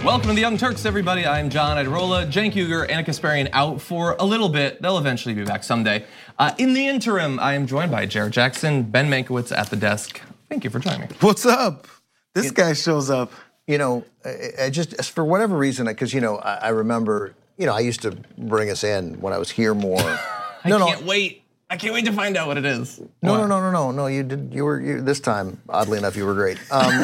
Welcome to the Young Turks, everybody. I'm John Iadarola, Cenk Uygur, Anna Kasparian out for a little bit. They'll eventually be back someday. In the interim, I am joined by Jared Jackson, Ben Mankiewicz at the desk. Thank you for joining me. What's up? This guy shows up. You know, I just for whatever reason, because I remember, I used to bring us in when I was here more. I can't wait. I can't wait to find out what it is. No. You did. You were this time. Oddly enough, you were great.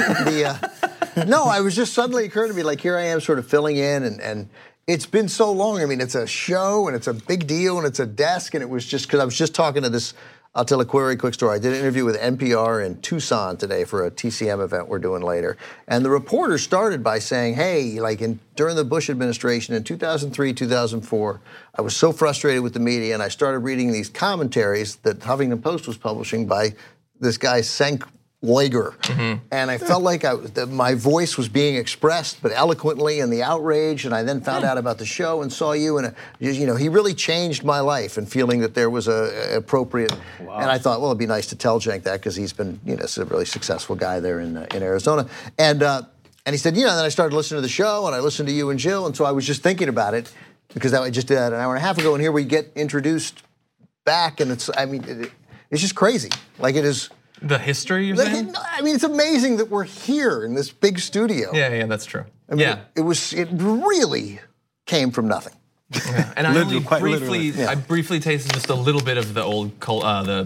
No, I was just suddenly occurred to me, like here I am, sort of filling in, and it's been so long. I mean, it's a show and it's a big deal and it's a desk, and it was just because I was just talking to this. I'll tell a very quick story. I did an interview with NPR in Tucson today for a TCM event we're doing later. And the reporter started by saying, hey, during the Bush administration in 2003, 2004, I was so frustrated with the media, and I started reading these commentaries that Huffington Post was publishing by this guy, Cenk Uygur. And I felt like my voice was being expressed, but eloquently, in the outrage. And I then found out about the show and saw you, and he really changed my life in feeling that there was a appropriate. Wow. And I thought, well, it'd be nice to tell Cenk that because he's been, a really successful guy there in Arizona. And he said, then I started listening to the show, and I listened to you and Jill, and so I was just thinking about it because I just did that an hour and a half ago, and here we get introduced back, and it's just crazy. Like it is. The history, you're saying? I mean, it's amazing that we're here in this big studio. Yeah, that's true. I mean, it really came from nothing. Yeah. And I briefly tasted just a little bit of the old, the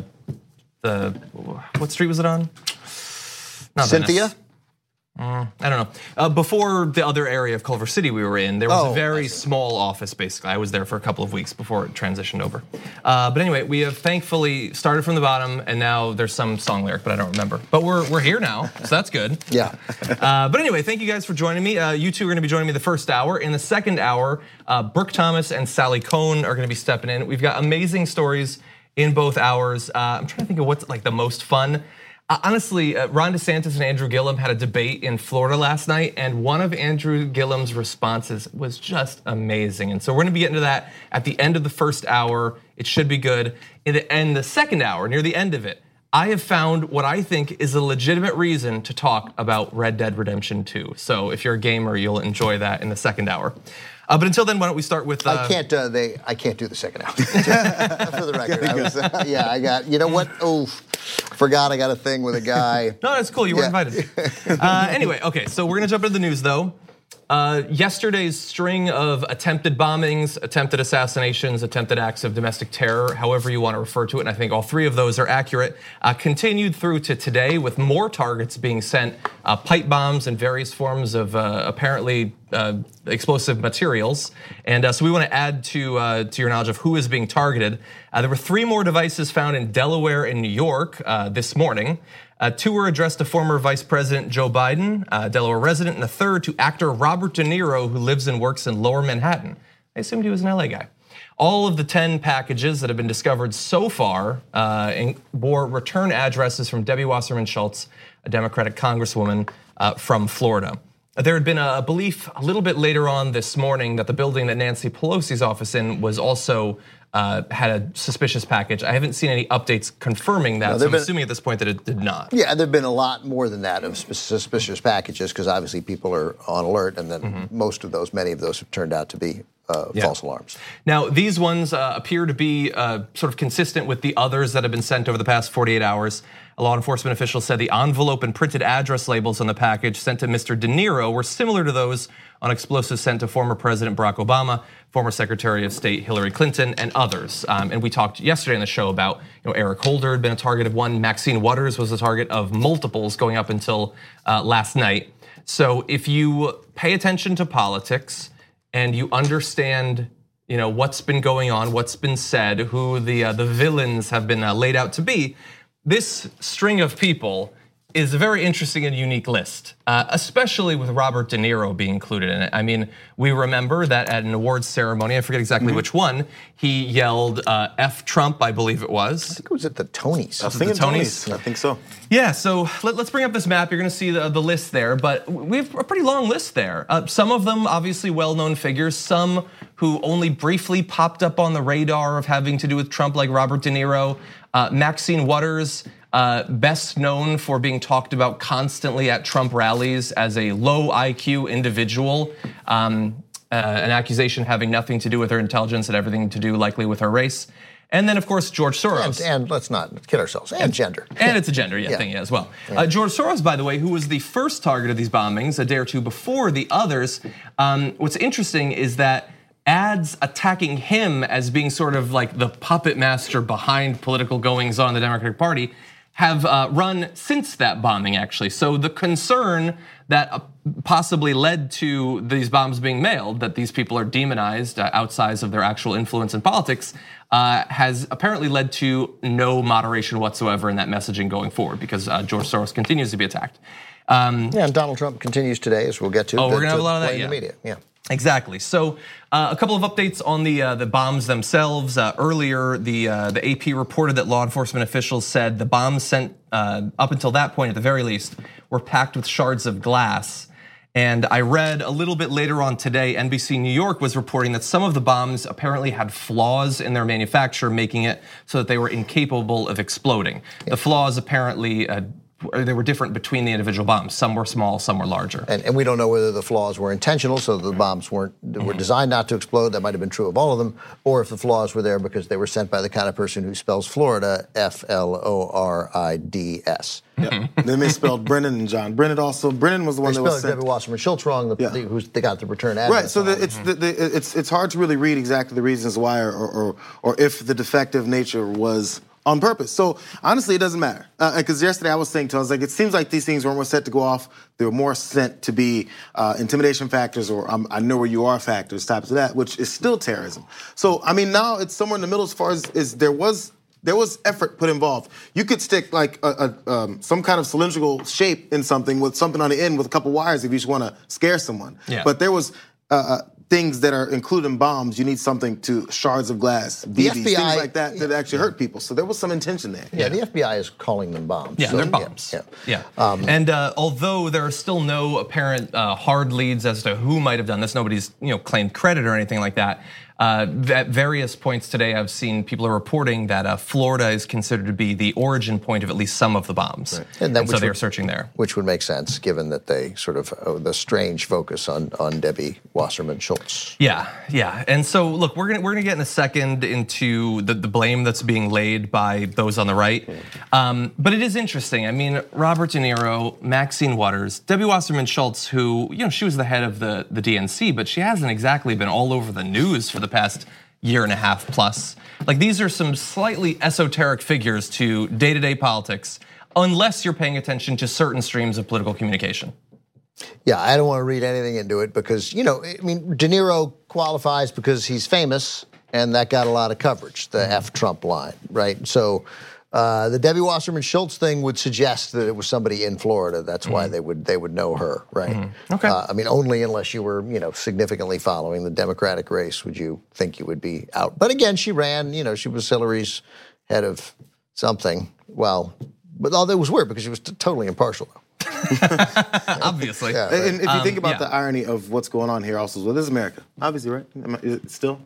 what street was it on? Not Cynthia? Venice. I don't know. Before the other area of Culver City we were in, there was a very small office, basically. I was there for a couple of weeks before it transitioned over. But anyway, we have thankfully started from the bottom, and now there's some song lyric, but I don't remember. But we're here now, so that's good. Yeah. But anyway, thank you guys for joining me. You two are gonna be joining me the first hour. In the second hour, Brooke Thomas and Sally Kohn are gonna be stepping in. We've got amazing stories in both hours. I'm trying to think of what's the most fun. Honestly, Ron DeSantis and Andrew Gillum had a debate in Florida last night, and one of Andrew Gillum's responses was just amazing. And so we're gonna be getting to that at the end of the first hour. It should be good. In the second hour, near the end of it, I have found what I think is a legitimate reason to talk about Red Dead Redemption 2. So if you're a gamer, you'll enjoy that in the second hour. But until then, why don't we start with? I can't do the second hour. For the record, I got. You know what? Forgot I got a thing with a guy. No, that's cool. You were invited. Anyway, okay. So we're gonna jump into the news, though. Yesterday's string of attempted bombings, attempted assassinations, attempted acts of domestic terror, however you want to refer to it, and I think all three of those are accurate, continued through to today with more targets being sent, pipe bombs and various forms of apparently explosive materials. And so we want to add to your knowledge of who is being targeted. There were 3 more devices found in Delaware and New York this morning. 2 were addressed to former Vice President Joe Biden, Delaware resident, and a third to actor Robert De Niro, who lives and works in Lower Manhattan. I assumed he was an LA guy. All of the 10 packages that have been discovered so far bore return addresses from Debbie Wasserman Schultz, a Democratic Congresswoman from Florida. There had been a belief a little bit later on this morning that the building that Nancy Pelosi's office in was also had a suspicious package. I haven't seen any updates confirming that, so I'm assuming at this point that it did not. Yeah, there've been a lot more than that of suspicious packages because obviously people are on alert, and then many of those have turned out to be false alarms. Now, these ones appear to be sort of consistent with the others that have been sent over the past 48 hours. A law enforcement official said the envelope and printed address labels on the package sent to Mr. De Niro were similar to those on explosives sent to former President Barack Obama, former Secretary of State Hillary Clinton, and others. And we talked yesterday on the show about Eric Holder had been a target of one. Maxine Waters was a target of multiples going up until last night. So if you pay attention to politics and you understand what's been going on, what's been said, who the villains have been laid out to be, this string of people is a very interesting and unique list, especially with Robert De Niro being included in it. I mean, we remember that at an awards ceremony, I forget exactly which one, he yelled F Trump, I believe it was. I think it was at the Tonys. I was thinking Tonys. I think so. Yeah, so let's bring up this map. You're gonna see the list there, but we have a pretty long list there. Some of them obviously well-known figures, some who only briefly popped up on the radar of having to do with Trump, like Robert De Niro. Maxine Waters best known for being talked about constantly at Trump rallies as a low IQ individual. An accusation having nothing to do with her intelligence and everything to do likely with her race. And then, of course, George Soros. And let's not kid ourselves, and gender. And it's a gender thing as well. George Soros, by the way, who was the first target of these bombings a day or two before the others. What's interesting is that ads attacking him as being sort of like the puppet master behind political goings on in the Democratic Party have run since that bombing, actually. So the concern that possibly led to these bombs being mailed, that these people are demonized outside of their actual influence in politics, has apparently led to no moderation whatsoever in that messaging going forward, because George Soros continues to be attacked. And Donald Trump continues today, as we'll get to. Oh, we're gonna have a lot of that, in the media. Yeah. Exactly. So a couple of updates on the bombs themselves. Earlier, the AP reported that law enforcement officials said the bombs sent up until that point, at the very least, were packed with shards of glass. And I read a little bit later on today, NBC New York was reporting that some of the bombs apparently had flaws in their manufacture, making it so that they were incapable of exploding. The flaws apparently they were different between the individual bombs. Some were small, some were larger. And we don't know whether the flaws were intentional, so the bombs were designed not to explode. That might have been true of all of them, or if the flaws were there because they were sent by the kind of person who spells Florida Florids. Yep. They misspelled Brennan and John. Brennan was the one that was sent. Debbie Wasserman Schultz wrong. They got the return address. Right. So it's hard to really read exactly the reasons why, or if the defective nature was on purpose. So honestly, it doesn't matter. Because yesterday I was saying to, I was like, it seems like these things weren't set to go off. They were more sent to be intimidation factors, or I know where you are factors, types of that, which is still terrorism. So I mean, now it's somewhere in the middle as far as there was effort put involved. You could stick like some kind of cylindrical shape in something with something on the end with a couple wires if you just want to scare someone. Yeah. But there was things that are included in bombs. You need something to shards of glass, BBs, things like that that actually hurt people. So there was some intention there. Yeah, the FBI is calling them bombs. Yeah, they're bombs. Yeah. And although there are still no apparent hard leads as to who might have done this, nobody's claimed credit or anything like that. At various points today, I've seen people are reporting that Florida is considered to be the origin point of at least some of the bombs, right. and so they're searching there. Which would make sense, given that they sort of the strange focus on Debbie Wasserman Schultz. Yeah, and so look, we're gonna get in a second into the blame that's being laid by those on the right, but it is interesting. I mean, Robert De Niro, Maxine Waters, Debbie Wasserman Schultz, who she was the head of the DNC, but she hasn't exactly been all over the news for the past year and a half plus. Like, these are some slightly esoteric figures to day-to-day politics, unless you're paying attention to certain streams of political communication. Yeah, I don't want to read anything into it because, I mean, De Niro qualifies because he's famous, and that got a lot of coverage, the F Trump line, right? So the Debbie Wasserman Schultz thing would suggest that it was somebody in Florida. That's why they would know her, right? Okay. I mean, only unless you were, significantly following the Democratic race would you think you would be out. But again, she ran. She was Hillary's head of something. Well, but all that was weird because she was totally impartial, though. Obviously. Yeah, right. And if you think about the irony of what's going on here also, this is America, obviously, right? Still.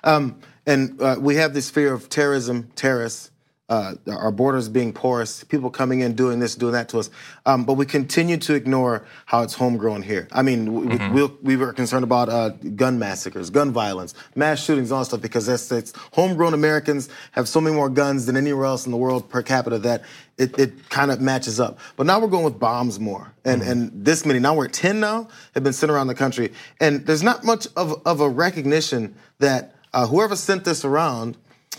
And we have this fear of terrorism, terrorists, our borders being porous, people coming in, doing this, doing that to us. But we continue to ignore how it's homegrown here. I mean, we were concerned about gun massacres, gun violence, mass shootings, all that stuff, because it's homegrown Americans have so many more guns than anywhere else in the world per capita that it kind of matches up. But now we're going with bombs more. And this many, now we're at 10 now, have been sent around the country. And there's not much of a recognition that whoever sent this around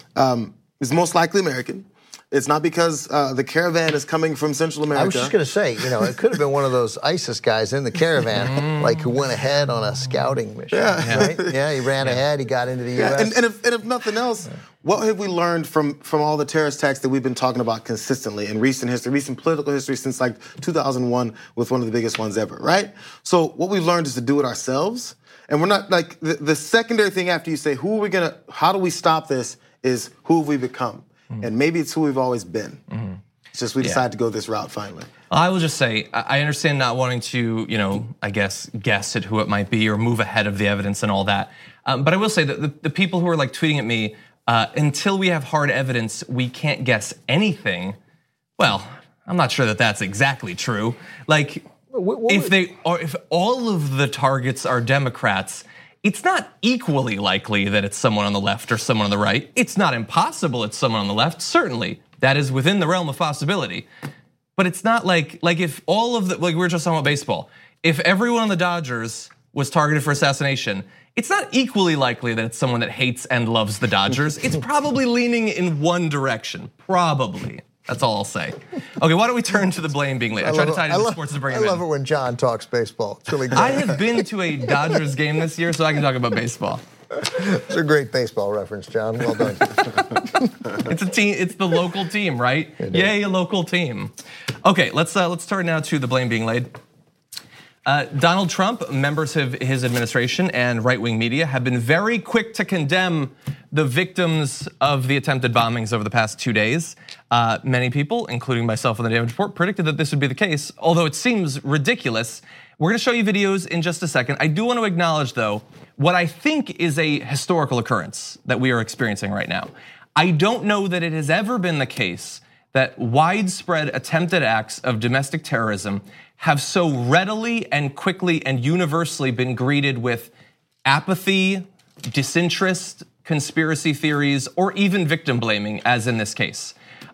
is most likely American. It's not because the caravan is coming from Central America. I was just going to say, it could have been one of those ISIS guys in the caravan, like who went ahead on a scouting mission. Yeah, right? Yeah, he ran ahead. He got into the U.S. And if nothing else, what have we learned from all the terrorist attacks that we've been talking about consistently in recent history, recent political history since like 2001 with one of the biggest ones ever, right? So what we've learned is to do it ourselves. And we're not like the secondary thing after you say, how do we stop this, is who have we become? And maybe it's who we've always been. It's just we decided to go this route finally. I will just say, I understand not wanting to, I guess at who it might be or move ahead of the evidence and all that. But I will say that the people who are like tweeting at me, until we have hard evidence, we can't guess anything. Well, I'm not sure that that's exactly true. Like, if all of the targets are Democrats, it's not equally likely that it's someone on the left or someone on the right. It's not impossible it's someone on the left, certainly. That is within the realm of possibility. But it's not like if all of the, like we were just talking about baseball, if everyone on the Dodgers was targeted for assassination, it's not equally likely that it's someone that hates and loves the Dodgers. It's probably leaning in one direction, probably. That's all I'll say. Okay, why don't we turn to the blame being laid? I try to tie it into sports to bring it in. I love it when John talks baseball. It's really good. I have been to a Dodgers game this year, so I can talk about baseball. It's a great baseball reference, John. Well done. It's a team. It's the local team, right? Yay, a local team. Okay, let's turn now to the blame being laid. Donald Trump, members of his administration, and right-wing media have been very quick to condemn the victims of the attempted bombings over the past 2 days. Many people, including myself on the Damage Report, predicted that this would be the case, although it seems ridiculous. We're gonna show you videos in just a second. I do want to acknowledge, though, what I think is a historical occurrence that we are experiencing right now. I don't know that it has ever been the case that widespread attempted acts of domestic terrorism have so readily and quickly and universally been greeted with apathy, disinterest, conspiracy theories, or even victim blaming, as in this case.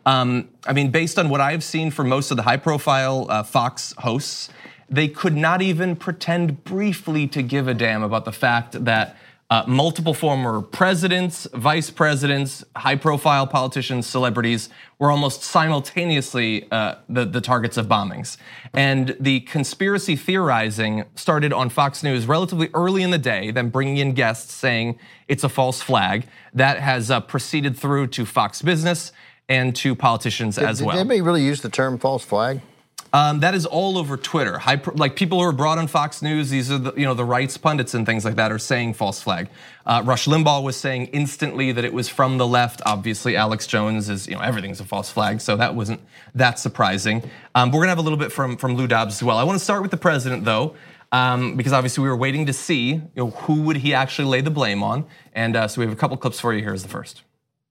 I mean, based on what I've seen from most of the high-profile Fox hosts, they could not even pretend briefly to give a damn about the fact that multiple former presidents, vice presidents, high-profile politicians, celebrities were almost simultaneously the targets of bombings. And the conspiracy theorizing started on Fox News relatively early in the day, then bringing in guests saying it's a false flag. That has proceeded through to Fox Business and to politicians as well. Did anybody really use the term false flag? That is all over Twitter. Like people who are brought on Fox News, these are the rights pundits and things like that are saying false flag. Rush Limbaugh was saying instantly that it was from the left. Obviously, Alex Jones is everything's a false flag, so that wasn't that surprising. We're gonna have a little bit from Lou Dobbs as well. I want to start with the president though, because obviously we were waiting to see who would he actually lay the blame on, and so we have a couple clips for you. Here's the first.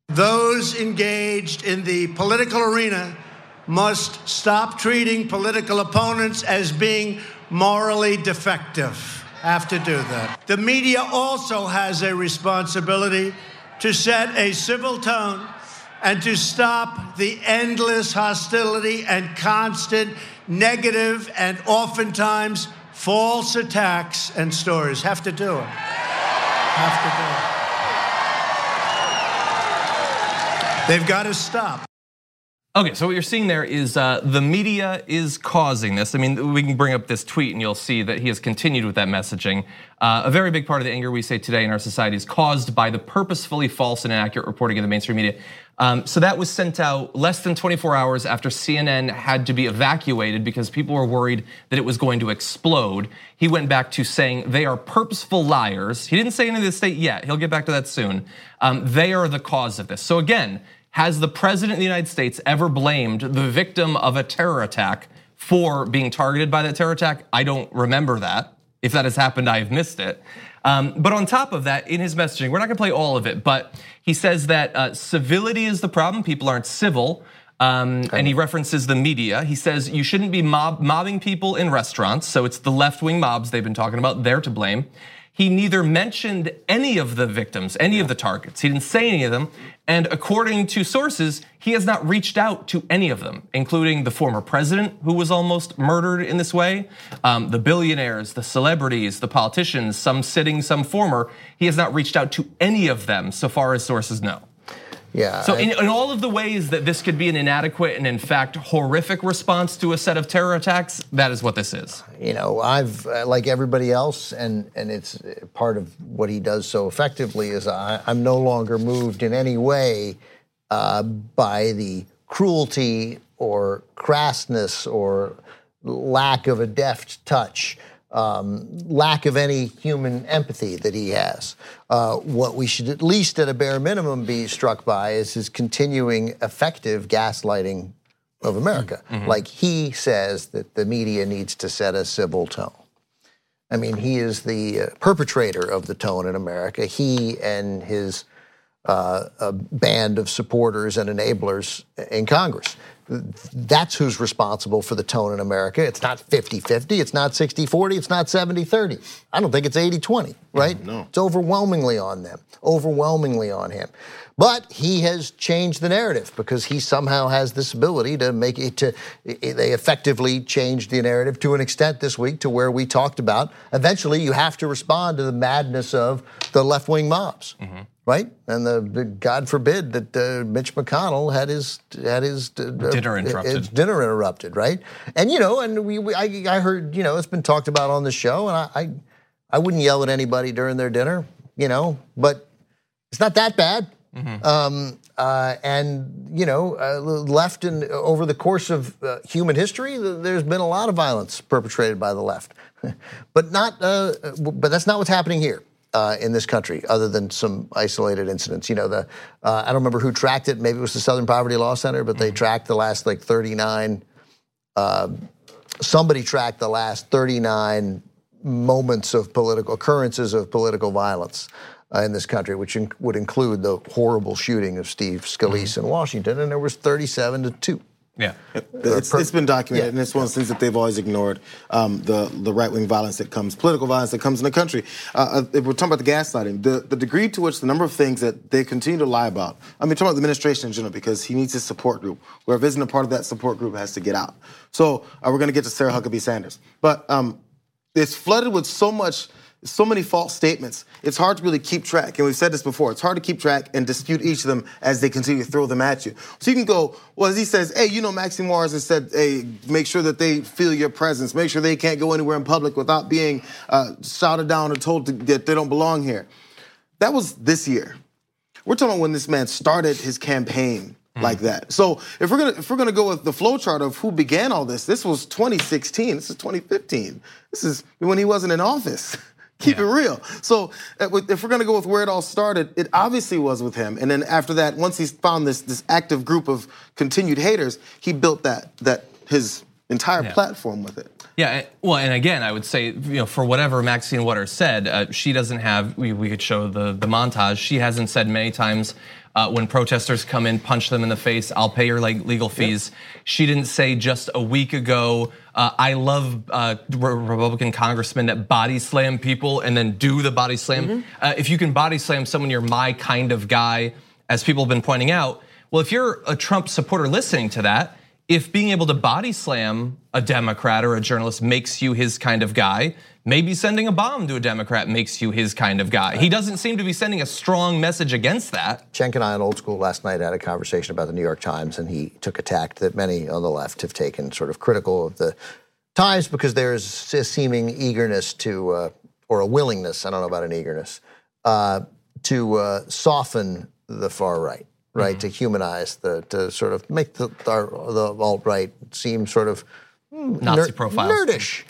Those engaged in the political arena must stop treating political opponents as being morally defective. Have to do that. The media also has a responsibility to set a civil tone and to stop the endless hostility and constant negative and oftentimes false attacks and stories. Have to do it. Have to do it. They've got to stop. Okay, so what you're seeing there is the media is causing this. I mean, we can bring up this tweet and you'll see that he has continued with that messaging. A very big part of the anger we see today in our society is caused by the purposefully false and inaccurate reporting of the mainstream media. So that was sent out less than 24 hours after CNN had to be evacuated because people were worried that it was going to explode. He went back to saying they are purposeful liars. He didn't say any of this state yet. He'll get back to that soon. They are the cause of this. So again, has the president of the United States ever blamed the victim of a terror attack for being targeted by that terror attack? I don't remember that. If that has happened, I've missed it. But on top of that, in his messaging, we're not gonna play all of it, but he says that civility is the problem, people aren't civil, and he references the media. He says you shouldn't be mobbing people in restaurants, so it's the left-wing mobs they've been talking about, they're to blame. He neither mentioned any of the victims, any of the targets. He didn't say any of them. And according to sources, he has not reached out to any of them, including the former president who was almost murdered in this way, the billionaires, the celebrities, the politicians, some sitting, some former. He has not reached out to any of them so far as sources know. Yeah. So in all of the ways that this could be an inadequate and in fact horrific response to a set of terror attacks, that is what this is. I've like everybody else, and it's part of what he does so effectively is I'm no longer moved in any way by the cruelty or crassness or lack of a deft touch. Lack of any human empathy that he has. What we should at least at a bare minimum be struck by is his continuing effective gaslighting of America. Mm-hmm. Like he says that the media needs to set a civil tone. I mean, he is the perpetrator of the tone in America. He and his band of supporters and enablers in Congress. That's who's responsible for the tone in America. It's not 50-50, it's not 60-40, it's not 70-30. I don't think it's 80-20, right? No. It's overwhelmingly on them, overwhelmingly on him. But he has changed the narrative because he somehow has this ability to make it they effectively changed the narrative to an extent this week to where we talked about eventually you have to respond to the madness of the left-wing mobs. Right, and the God forbid that Mitch McConnell had his dinner interrupted. His dinner interrupted, right? And I heard it's been talked about on the show, and I wouldn't yell at anybody during their dinner, but it's not that bad. Left and over the course of human history, there's been a lot of violence perpetrated by the left, but that's not what's happening here. In this country, other than some isolated incidents. I don't remember who tracked it. Maybe it was the Southern Poverty Law Center, but they tracked the last 39. Somebody tracked the last 39 moments of occurrences of political violence in this country, which would include the horrible shooting of Steve Scalise in Washington, and there was 37-2. Yeah, it's been documented, and it's one of the things that they've always ignored. The right-wing violence that comes, political violence that comes in the country. We're talking about the gaslighting, the degree to which the number of things that they continue to lie about. I mean, talking about the administration in general, because he needs his support group. Whoever isn't a part of that support group has to get out. So we're going to get to Sarah Huckabee Sanders, but it's flooded with so many false statements. It's hard to really keep track. And we've said this before. It's hard to keep track and dispute each of them as they continue to throw them at you. So you can go, well, as he says, hey, Maxine Waters has said, hey, make sure that they feel your presence. Make sure they can't go anywhere in public without being shouted down or told that they don't belong here. That was this year. We're talking about when this man started his campaign like that. So if we're gonna go with the flow chart of who began all this, this was 2016. This is 2015. This is when he wasn't in office. Keep it real. So if we're going to go with where it all started, it obviously was with him. And then after that, once he found this active group of continued haters, he built that his entire platform with it. Yeah, well, and again, I would say, for whatever Maxine Waters said, she doesn't have, we could show the montage, she hasn't said many times, when protesters come in, punch them in the face, I'll pay your legal fees. Yep. She didn't say just a week ago, I love Republican congressmen that body slam people and then do the body slam. If you can body slam someone, you're my kind of guy, as people have been pointing out. Well, if you're a Trump supporter listening to that, if being able to body slam a Democrat or a journalist makes you his kind of guy, maybe sending a bomb to a Democrat makes you his kind of guy. He doesn't seem to be sending a strong message against that. Cenk and I on Old School last night had a conversation about the New York Times, and he took a tack that many on the left have taken, sort of critical of the Times, because there's a seeming eagerness to, or a willingness, I don't know about an eagerness, to soften the far right. Right, to humanize to sort of make the alt-right seem sort of Nazi profiles, nerdish,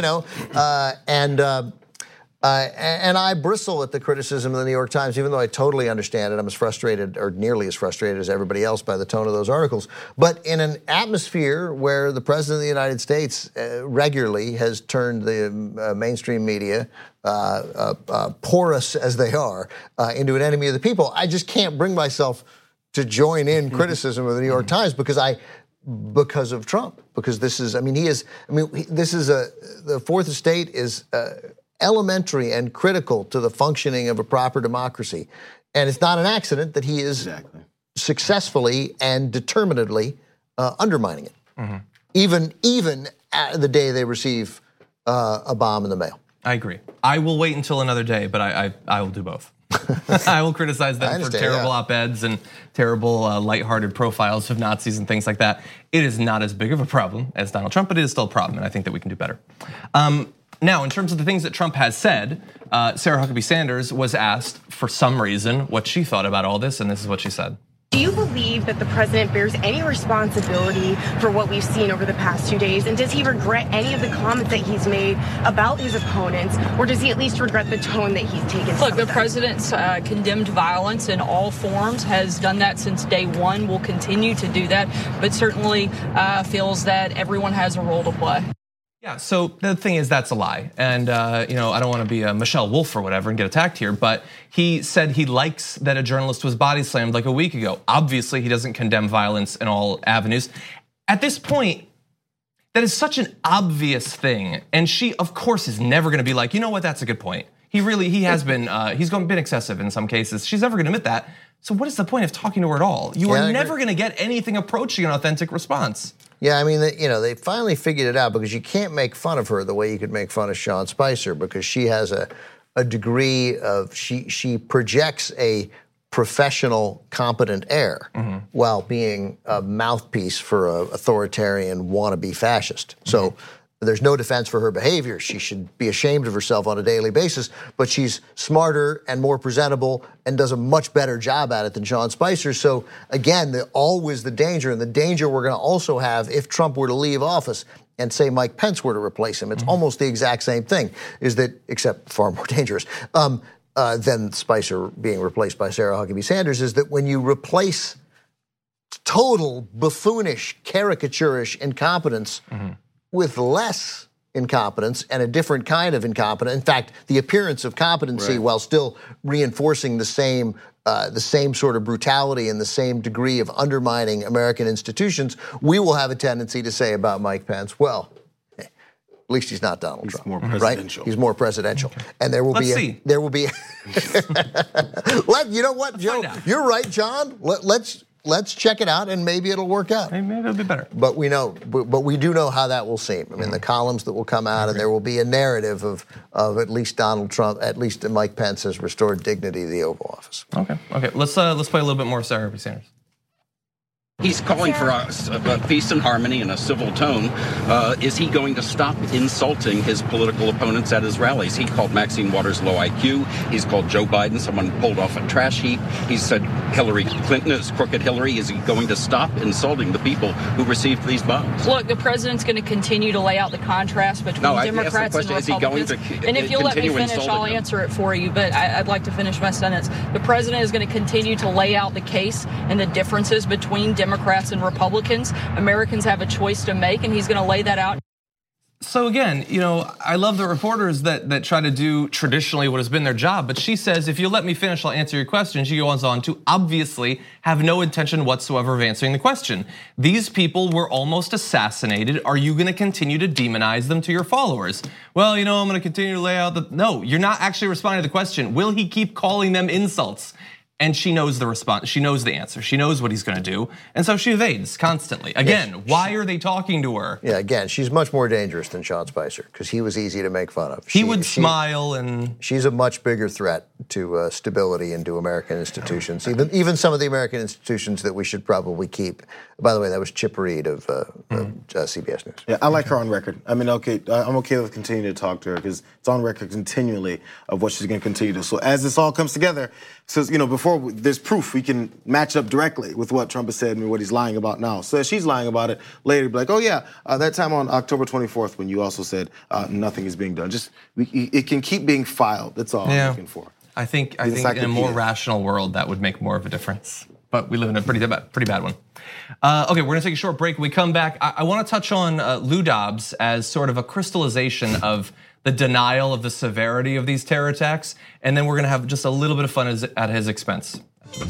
and I bristle at the criticism of the New York Times, even though I totally understand it. I'm as frustrated, or nearly as frustrated as everybody else, by the tone of those articles. But in an atmosphere where the President of the United States regularly has turned the mainstream media, porous as they are, into an enemy of the people, I just can't bring myself to join in criticism of the New York Times because of Trump. Because this is, the Fourth Estate is elementary and critical to the functioning of a proper democracy. And it's not an accident that he is successfully and determinedly undermining it. Even the day they receive a bomb in the mail. I agree. I will wait until another day, but I will do both. I will criticize them for terrible op-eds and terrible lighthearted profiles of Nazis and things like that. It is not as big of a problem as Donald Trump, but it is still a problem, and I think that we can do better. Now, in terms of the things that Trump has said, Sarah Huckabee Sanders was asked for some reason what she thought about all this, and this is what she said. Do you believe that the president bears any responsibility for what we've seen over the past 2 days? And does he regret any of the comments that he's made about his opponents? Or does he at least regret the tone that he's taken? Look, the president's condemned violence in all forms, has done that since day one, will continue to do that, but certainly feels that everyone has a role to play. Yeah, so the thing is, that's a lie. And I don't want to be a Michelle Wolf or whatever and get attacked here, but he said he likes that a journalist was body slammed like a week ago. Obviously, he doesn't condemn violence in all avenues. At this point, that is such an obvious thing. And she, of course, is never gonna be like, you know what, that's a good point. He has been, he's been excessive in some cases. She's never gonna admit that. So what is the point of talking to her at all? You are never gonna get anything approaching an authentic response. Yeah, I mean, they finally figured it out because you can't make fun of her the way you could make fun of Sean Spicer because she has a degree of, she projects a professional, competent air while being a mouthpiece for an authoritarian wannabe fascist. So there's no defense for her behavior. She should be ashamed of herself on a daily basis, but she's smarter and more presentable and does a much better job at it than Sean Spicer. So again, always the danger, and the danger we're gonna also have if Trump were to leave office and say Mike Pence were to replace him. It's almost the exact same thing, is that, except far more dangerous, than Spicer being replaced by Sarah Huckabee Sanders, is that when you replace total buffoonish, caricaturish incompetence with less incompetence and a different kind of incompetence. In fact, the appearance of competency while still reinforcing the same sort of brutality and the same degree of undermining American institutions, we will have a tendency to say about Mike Pence, well, at least he's not Donald Trump, more presidential. Right? He's more presidential, and there will be. You know what, Joe? You're right, John. Let's check it out, and maybe it'll work out. Maybe it'll be better. But we do know how that will seem. I mean, the columns that will come out, and there will be a narrative of at least Donald Trump, at least Mike Pence has restored dignity to the Oval Office. Okay. Let's play a little bit more Sarah Huckabee Sanders. He's calling for a peace and harmony and a civil tone. Is he going to stop insulting his political opponents at his rallies? He called Maxine Waters low IQ. He's called Joe Biden someone pulled off a trash heap. He said Hillary Clinton is crooked Hillary. Is he going to stop insulting the people who received these bombs? Look, the president's going to continue to lay out the contrast between Democrats and Republicans. And if you'll let me finish, I'll answer it for you. But I'd like to finish my sentence. The president is going to continue to lay out the case and the differences between Democrats and Republicans. Americans have a choice to make, and he's going to lay that out. So again, I love the reporters that try to do traditionally what has been their job, but she says, if you let me finish, I'll answer your question. She goes on to obviously have no intention whatsoever of answering the question. These people were almost assassinated. Are you gonna continue to demonize them to your followers? Well, I'm gonna continue to lay out no, you're not actually responding to the question. Will he keep calling them insults? And she knows the response, she knows the answer, she knows what he's gonna do, and so she evades constantly. Again, why are they talking to her? Yeah, again, she's much more dangerous than Sean Spicer, because he was easy to make fun of. He would smile and... She's a much bigger threat to stability and to American institutions, even some of the American institutions that we should probably keep. By the way, that was Chip Reed of CBS News. Yeah, I like her on record. I mean, okay, I'm okay with continuing to talk to her because it's on record continually of what she's going to continue to. So as this all comes together, so before there's proof, we can match up directly with what Trump has said and what he's lying about now. So as she's lying about it later, be like, oh yeah, that time on October 24th when you also said nothing is being done. It can keep being filed. That's all I'm looking for. I think in a more rational world that would make more of a difference. But we live in a pretty bad one. Okay, we're gonna take a short break. When we come back, I wanna touch on Lou Dobbs as sort of a crystallization of the denial of the severity of these terror attacks. And then we're gonna have just a little bit of fun at his expense.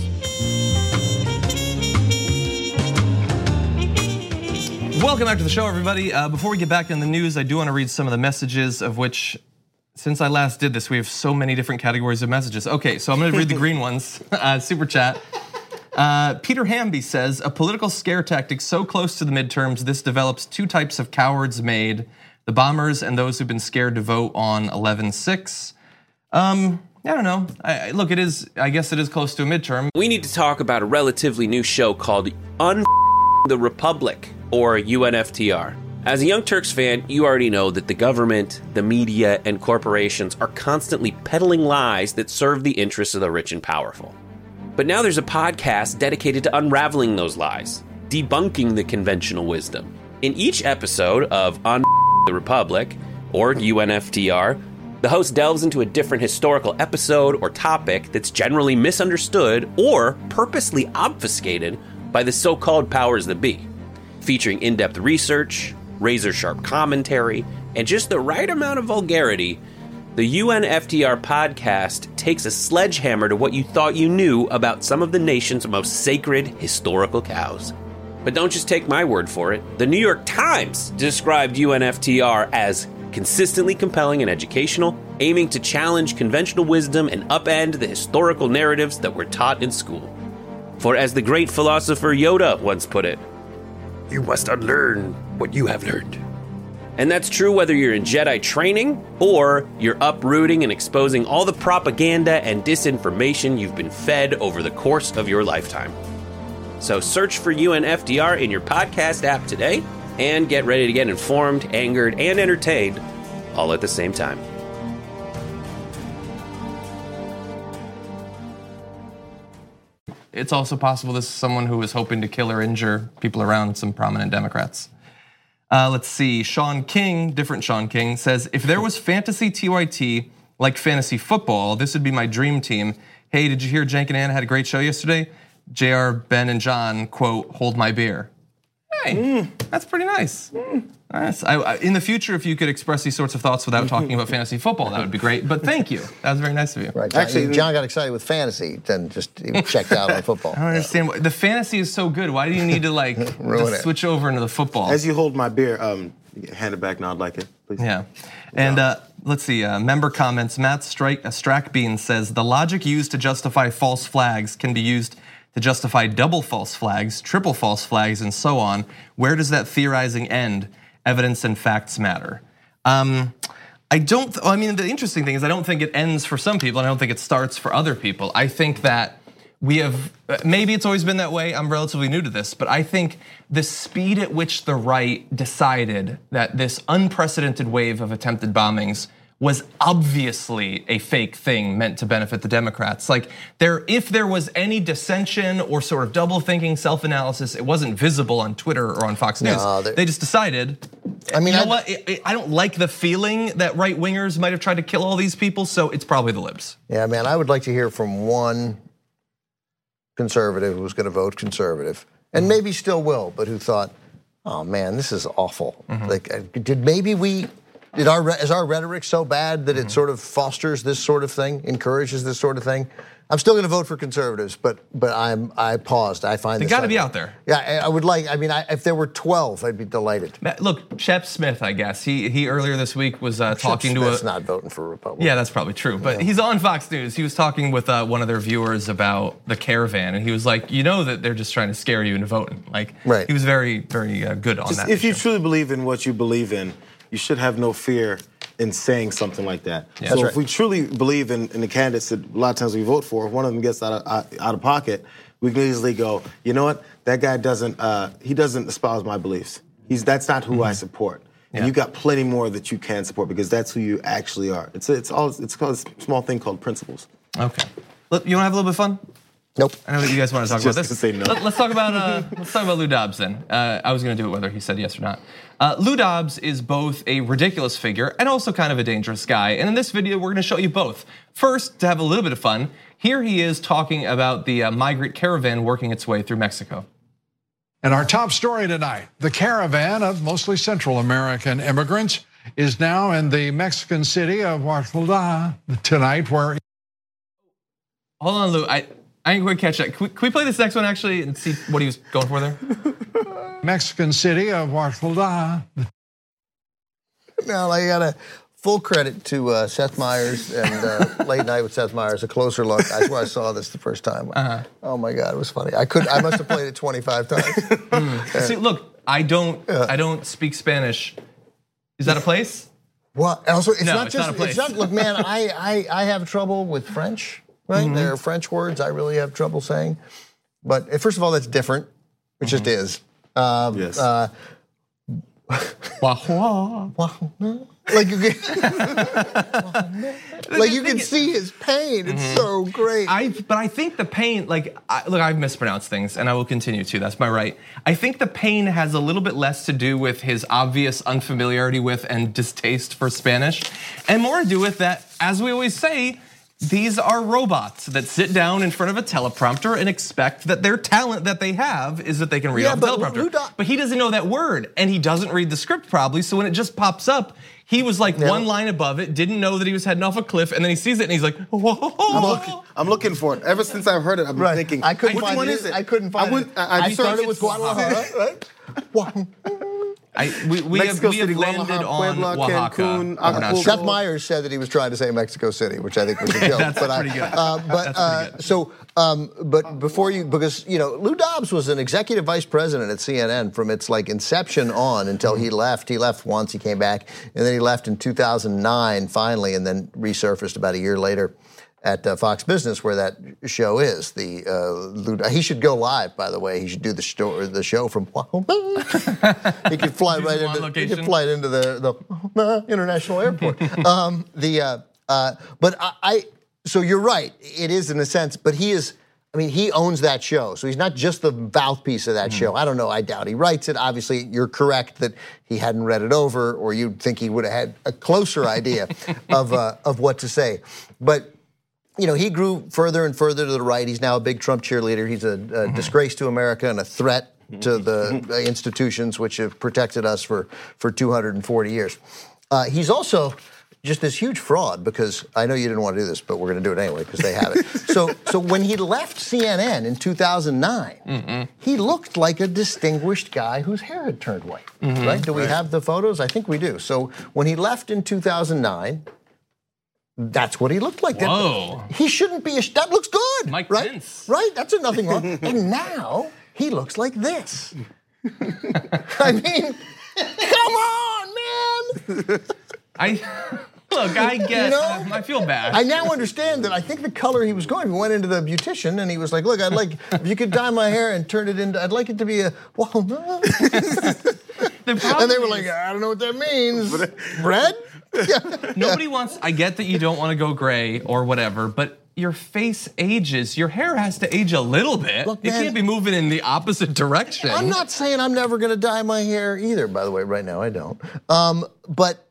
Welcome back to the show, everybody. Before we get back in the news, I do wanna read some of the messages of which, since I last did this, we have so many different categories of messages. Okay, so I'm gonna read the green ones, super chat. Peter Hamby says, a political scare tactic so close to the midterms, this develops two types of cowards made, the bombers and those who've been scared to vote on 11/6. I don't know. Look, I guess it is close to a midterm. We need to talk about a relatively new show called the Republic, or UNFTR. As a Young Turks fan, you already know that the government, the media, and corporations are constantly peddling lies that serve the interests of the rich and powerful. But now there's a podcast dedicated to unraveling those lies, debunking the conventional wisdom. In each episode of On the Republic, or UNFTR, the host delves into a different historical episode or topic that's generally misunderstood or purposely obfuscated by the so-called powers that be, featuring in-depth research, razor-sharp commentary, and just the right amount of vulgarity. The UNFTR podcast takes a sledgehammer to what you thought you knew about some of the nation's most sacred historical cows. But don't just take my word for it. The New York Times described UNFTR as consistently compelling and educational, aiming to challenge conventional wisdom and upend the historical narratives that were taught in school. For as the great philosopher Yoda once put it, you must unlearn what you have learned. And that's true whether you're in Jedi training or you're uprooting and exposing all the propaganda and disinformation you've been fed over the course of your lifetime. So search for UNFTR in your podcast app today and get ready to get informed, angered, and entertained all at the same time. It's also possible this is someone who was hoping to kill or injure people around some prominent Democrats. Let's see, Sean King, different Sean King, says, if there was fantasy TYT like fantasy football, this would be my dream team. Hey, did you hear Cenk and Anna had a great show yesterday? JR, Ben, and John, quote, hold my beer. Hey, that's pretty nice. Nice. In the future, if you could express these sorts of thoughts without talking about fantasy football, that would be great. But thank you. That was very nice of you. Right. Actually, John got excited with fantasy, then just checked out on football. I don't understand. The fantasy is so good. Why do you need to like just switch over into the football? As you hold my beer, hand it back, nod like it, please. Yeah. And let's see, member comments. Matt Strackbean says, the logic used to justify false flags can be used to justify double false flags, triple false flags, and so on. Where does that theorizing end? Evidence and facts matter. The interesting thing is I don't think it ends for some people, and I don't think it starts for other people. I think that we have, maybe it's always been that way, I'm relatively new to this, but I think the speed at which the right decided that this unprecedented wave of attempted bombings was obviously a fake thing meant to benefit the Democrats. Like, if there was any dissension or sort of double thinking, self-analysis, it wasn't visible on Twitter or on Fox News. They just decided, I mean, you know what? I don't like the feeling that right wingers might have tried to kill all these people, so it's probably the libs. Yeah, man, I would like to hear from one conservative who was gonna vote conservative, and maybe still will, but who thought, oh man, this is awful. Like, is our rhetoric so bad that it sort of fosters this sort of thing, encourages this sort of thing? I'm still going to vote for conservatives, but I paused. I find they got to be out there. Yeah, I would like. I mean, if there were 12, I'd be delighted. Look, Shep Smith, I guess he earlier this week was talking to Smith's not voting for Republicans. Yeah, that's probably true. But he's on Fox News. He was talking with one of their viewers about the caravan, and he was like, you know that they're just trying to scare you into voting. Like, right. He was very, very good on that. If you truly believe in what you believe in, you should have no fear in saying something like that. Yeah, so if we truly believe in the candidates that a lot of times we vote for, if one of them gets out of pocket, we can easily go, you know what, that guy doesn't espouse my beliefs. That's not who I support. And you got plenty more that you can support because that's who you actually are. It's called a small thing called principles. Okay. Look, you want to have a little bit of fun? Nope. I know that you guys want to talk about this. Say no. Let's talk about Lou Dobbs then. I was going to do it whether he said yes or not. Lou Dobbs is both a ridiculous figure and also kind of a dangerous guy. And in this video, we're going to show you both. First, to have a little bit of fun, here he is talking about the migrant caravan working its way through Mexico. And our top story tonight, the caravan of mostly Central American immigrants is now in the Mexican city of Guadalajara tonight, where... Hold on, Lou. I didn't quite catch that. Can we play this next one actually and see what he was going for there? Mexican city of Guadalajara. Now I got a full credit to Seth Meyers and Late Night with Seth Meyers. A closer look. That's where I saw this the first time. Oh my God, it was funny. I must have played it 25 times. See, look, I don't speak Spanish. Is that a place? Well, also it's no, not it's just. Not a place. It's not. Look, man, I have trouble with French. Right? There are French words I really have trouble saying. But first of all, that's different. It just is. Yes. Like you can see his pain. It's so great. But I think the pain, look, I've mispronounced things, and I will continue to. That's my right. I think the pain has a little bit less to do with his obvious unfamiliarity with and distaste for Spanish, and more to do with that, as we always say, these are robots that sit down in front of a teleprompter and expect that their talent that they have is that they can read off the teleprompter. But he doesn't know that word, and he doesn't read the script probably, so when it just pops up, He was like one line above it, didn't know that he was heading off a cliff, and then he sees it and he's like, whoa. I'm looking for it. Ever since I've heard it, I've been thinking, I couldn't which find one it. is it? I couldn't find it. I started with Guadalajara, right? We have landed on Oaxaca. Cancun, Seth Meyers said that he was trying to say Mexico City, which I think was a joke. That's pretty good. But before you, because Lou Dobbs was an executive vice president at CNN from its inception on until he left. He left once, he came back, and then he left in 2009 finally, and then resurfaced about a year later at Fox Business, where that show is. He should go live, by the way. He should do the show from. He could fly right into. He could fly into the international airport. So you're right. It is in a sense, but he is. I mean, he owns that show, so he's not just the mouthpiece of that show. I don't know. I doubt he writes it. Obviously, you're correct that he hadn't read it over, or you'd think he would have had a closer idea of what to say, but. He grew further and further to the right. He's now a big Trump cheerleader. He's a disgrace to America and a threat to the institutions which have protected us for 240 years. He's also just this huge fraud, because I know you didn't want to do this, but we're going to do it anyway because they have it. So when he left CNN in 2009, he looked like a distinguished guy whose hair had turned white, right? Do we have the photos? I think we do. So when he left in 2009, that's what he looked like. Whoa. He shouldn't be. That looks good. Mike right? Pence. Right? That's nothing wrong. And now he looks like this. I mean, come on, man. I get. I feel bad. I now understand that. I think the color he was going. He went into the beautician and he was like, "Look, I'd like if you could dye my hair and turn it into. I'd like it to be a walnut." And they were like, "I don't know what that means. Red." Nobody wants. I get that you don't want to go gray or whatever, but your face ages. Your hair has to age a little bit. Look, man, it can't be moving in the opposite direction. I'm not saying I'm never going to dye my hair either. By the way, right now I don't. But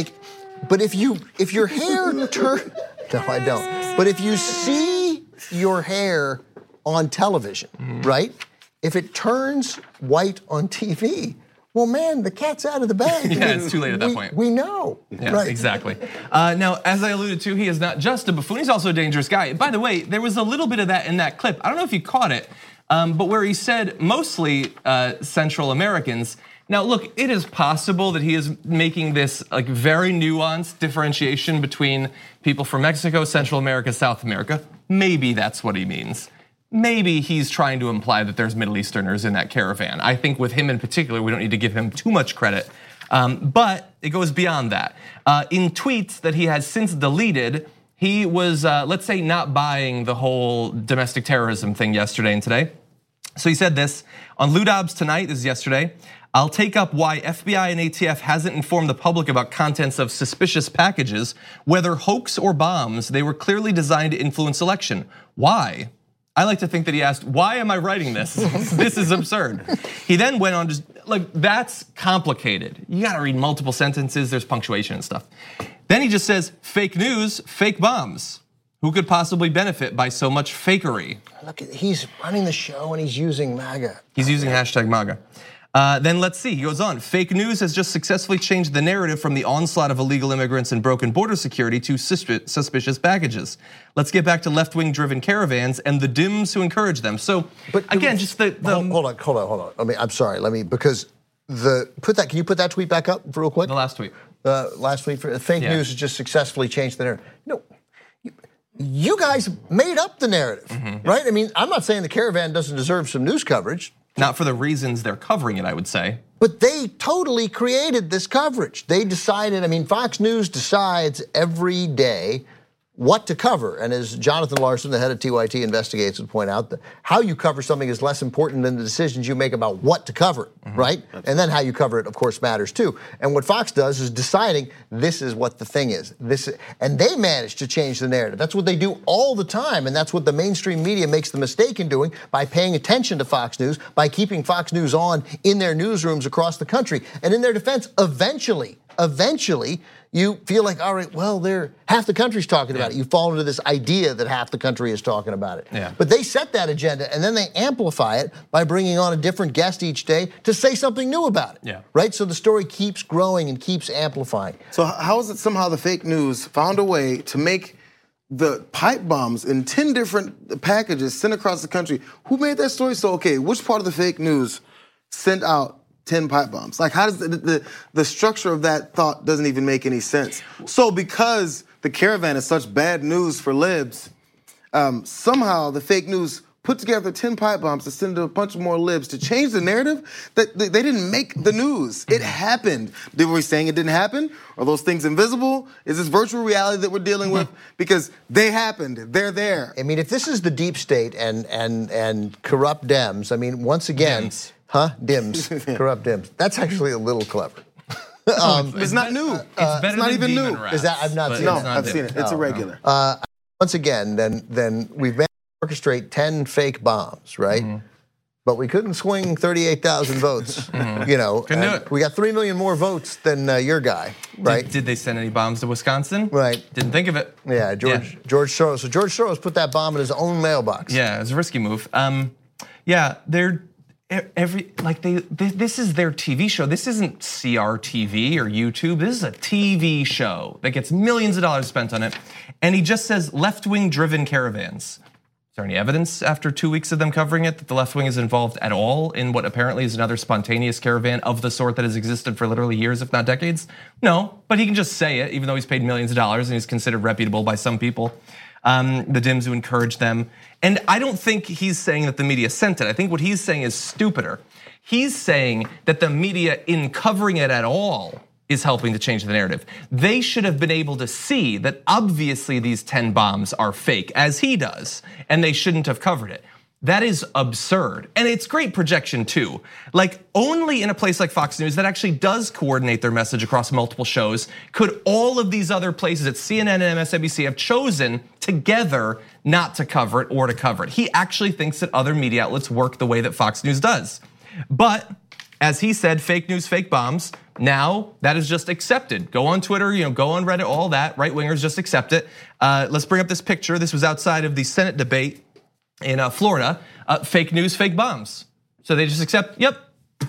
if your hair turn, no, I don't. But if you see your hair on television, right? If it turns white on TV. Well, man, the cat's out of the bag. Yeah, it's too late at that point. We know. Yeah, right. Exactly. Now, as I alluded to, he is not just a buffoon, he's also a dangerous guy. By the way, there was a little bit of that in that clip. I don't know if you caught it, but where he said mostly Central Americans. Now, look, it is possible that he is making this very nuanced differentiation between people from Mexico, Central America, South America. Maybe that's what he means. Maybe he's trying to imply that there's Middle Easterners in that caravan. I think with him in particular, we don't need to give him too much credit. But it goes beyond that. In tweets that he has since deleted, he was, let's say, not buying the whole domestic terrorism thing yesterday and today. So he said this on Lou Dobbs Tonight, this is yesterday. I'll take up why FBI and ATF hasn't informed the public about contents of suspicious packages, whether hoax or bombs. They were clearly designed to influence election. Why? I like to think that he asked, why am I writing this? This is absurd. He then went on, that's complicated. You gotta read multiple sentences, there's punctuation and stuff. Then he just says, fake news, fake bombs. Who could possibly benefit by so much fakery? Look, he's running the show and he's using MAGA. He's using hashtag MAGA. Then let's see, he goes on. Fake news has just successfully changed the narrative from the onslaught of illegal immigrants and broken border security to suspicious packages. Let's get back to left-wing driven caravans and the Dims who encourage them. So, but again, just the hold on. I mean, I'm sorry. Can you put that tweet back up real quick? The last tweet. Last tweet. Fake news has just successfully changed the narrative. No. You guys made up the narrative, right? I mean, I'm not saying the caravan doesn't deserve some news coverage. Not for the reasons they're covering it, I would say. But they totally created this coverage. They decided, Fox News decides every day what to cover. And as Jonathan Larson, the head of TYT Investigates, would point out, how you cover something is less important than the decisions you make about what to cover, right? And then how you cover it, of course, matters too. And what Fox does is deciding this is what the thing is. And they manage to change the narrative. That's what they do all the time, and that's what the mainstream media makes the mistake in doing by paying attention to Fox News, by keeping Fox News on in their newsrooms across the country. And in their defense, eventually, eventually you feel like, all right, well, half the country's talking about it. You fall into this idea that half the country is talking about it. Yeah. But they set that agenda and then they amplify it by bringing on a different guest each day to say something new about it. Yeah. Right? So the story keeps growing and keeps amplifying. So how is it somehow the fake news found a way to make the pipe bombs in 10 different packages sent across the country? Who made that story? So, okay, which part of the fake news sent out 10 pipe bombs? Like, how does the structure of that thought doesn't even make any sense? So because the caravan is such bad news for libs, somehow the fake news put together 10 pipe bombs to send to a bunch more libs to change the narrative that they didn't make the news. It happened. Were we saying it didn't happen? Are those things invisible? Is this virtual reality that we're dealing with? Because they happened. They're there. I mean, if this is the deep state and corrupt Dems, I mean, once again... Dems. Dims, corrupt Dims. That's actually a little clever. It's not new. It's better it's not than even Demon new. Rats, Is that I've not but seen No, it. I've seen it. It's irregular. Once again, then we've managed to orchestrate 10 fake bombs, right? But we couldn't swing 38,000 votes. You know, Couldn't do it. We got 3 million more votes than your guy, right? Did they send any bombs to Wisconsin? Right. Didn't think of it. Yeah, George Soros. So George Soros put that bomb in his own mailbox. Yeah, it was a risky move. This is their TV show. This isn't CRTV or YouTube. This is a TV show that gets millions of dollars spent on it. And he just says left-wing driven caravans. Is there any evidence after 2 weeks of them covering it that the left wing is involved at all in what apparently is another spontaneous caravan of the sort that has existed for literally years, if not decades? No, but he can just say it, even though he's paid millions of dollars and he's considered reputable by some people. The Dems who encourage them. And I don't think he's saying that the media sent it. I think what he's saying is stupider. He's saying that the media, in covering it at all, is helping to change the narrative. They should have been able to see that obviously these 10 bombs are fake, as he does, and they shouldn't have covered it. That is absurd. And it's great projection too. Like only in a place like Fox News that actually does coordinate their message across multiple shows could all of these other places at CNN and MSNBC have chosen together not to cover it or to cover it. He actually thinks that other media outlets work the way that Fox News does. But as he said, fake news, fake bombs, now that is just accepted. Go on Twitter, go on Reddit, all that, right wingers just accept it. Let's bring up this picture. This was outside of the Senate debate in Florida, fake news, fake bombs. So they just accept, yep.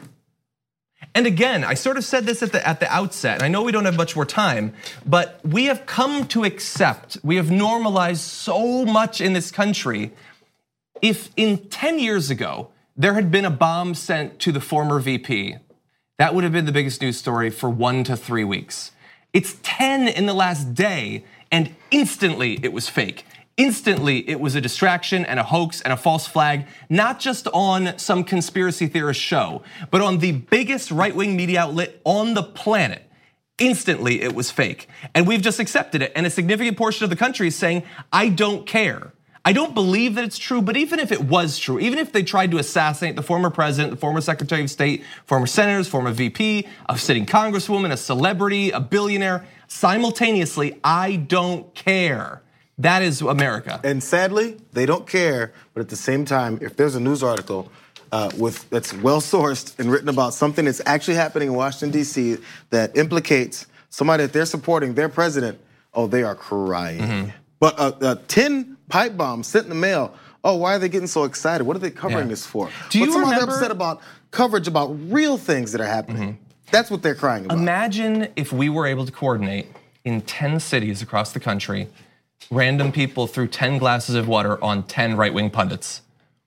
And again, I sort of said this at the outset, and I know we don't have much more time, but we have come to accept, we have normalized so much in this country. If in 10 years ago, there had been a bomb sent to the former VP, that would have been the biggest news story for 1 to 3 weeks. It's 10 in the last day, and instantly it was fake. Instantly, it was a distraction and a hoax and a false flag, not just on some conspiracy theorist show, but on the biggest right-wing media outlet on the planet. Instantly, it was fake. And we've just accepted it. And a significant portion of the country is saying, I don't care. I don't believe that it's true, but even if it was true, even if they tried to assassinate the former president, the former Secretary of State, former senators, former VP, a sitting congresswoman, a celebrity, a billionaire, simultaneously, I don't care. That is America. And sadly, they don't care, but at the same time, if there's a news article that's well sourced and written about something that's actually happening in Washington, D.C. that implicates somebody that they're supporting, their president, oh, they are crying. But 10 pipe bombs sent in the mail, oh, why are they getting so excited? What are they covering this for? Do you remember? They're upset about coverage about real things that are happening. That's what they're crying about. Imagine if we were able to coordinate in 10 cities across the country, random people threw 10 glasses of water on 10 right-wing pundits.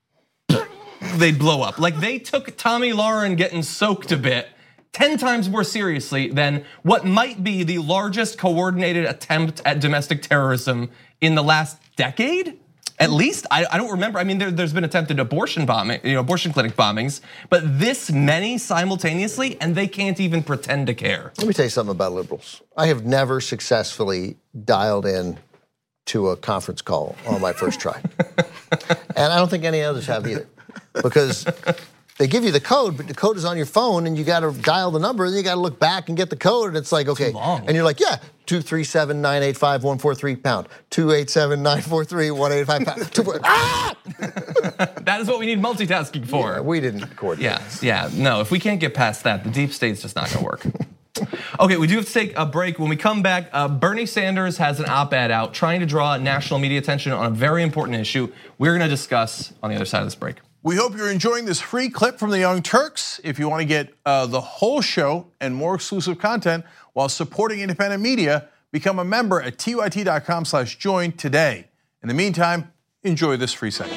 They'd blow up. Like they took Tommy Lauren getting soaked a bit 10 times more seriously than what might be the largest coordinated attempt at domestic terrorism in the last decade. At least, I don't remember. I mean, there's been attempted abortion bombing, abortion clinic bombings, but this many simultaneously, and they can't even pretend to care. Let me tell you something about liberals. I have never successfully dialed in to a conference call on my first try. And I don't think any others have either. Because they give you the code, but the code is on your phone and you gotta dial the number and then you gotta look back and get the code and it's like, okay. And you're like, yeah, 237-985-143 pound, 287-943-185 pound. Ah! That is what we need multitasking for. Yeah, we didn't coordinate. Yeah, no, if we can't get past that, the deep state's just not gonna work. Okay, we do have to take a break. When we come back, Bernie Sanders has an op-ed out trying to draw national media attention on a very important issue we're gonna discuss on the other side of this break. We hope you're enjoying this free clip from the Young Turks. If you want to get the whole show and more exclusive content while supporting independent media, become a member at tyt.com/join today. In the meantime, enjoy this free segment.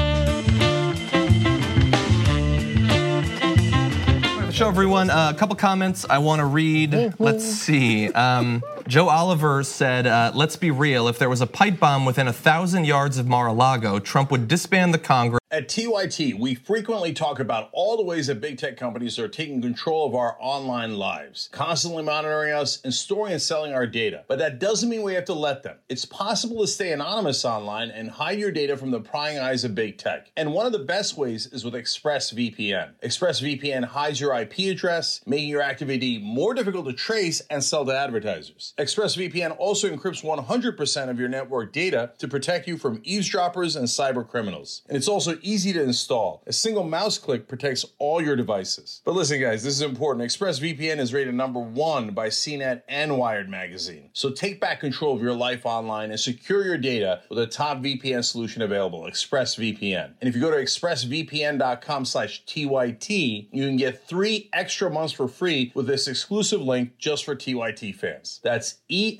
Show everyone a couple comments I want to read. Let's see. Joe Oliver said, let's be real. If there was a pipe bomb within 1,000 yards of Mar-a-Lago, Trump would disband the Congress. At TYT, we frequently talk about all the ways that big tech companies are taking control of our online lives, constantly monitoring us and storing and selling our data. But that doesn't mean we have to let them. It's possible to stay anonymous online and hide your data from the prying eyes of big tech. And one of the best ways is with ExpressVPN. ExpressVPN hides your IP address, making your activity more difficult to trace and sell to advertisers. ExpressVPN also encrypts 100% of your network data to protect you from eavesdroppers and cyber criminals. And it's also easy to install. A single mouse click protects all your devices. But listen, guys, this is important. ExpressVPN is rated #1 by CNET and Wired magazine. So take back control of your life online and secure your data with a top VPN solution available, ExpressVPN. And if you go to expressvpn.com/TYT, you can get 3 extra months for free with this exclusive link just for TYT fans. That's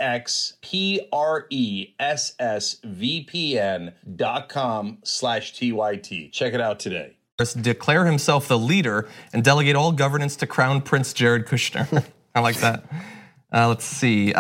expressvpn.com/TYT. Check it out today. Declare himself the leader and delegate all governance to Crown Prince Jared Kushner. I like that. Let's see.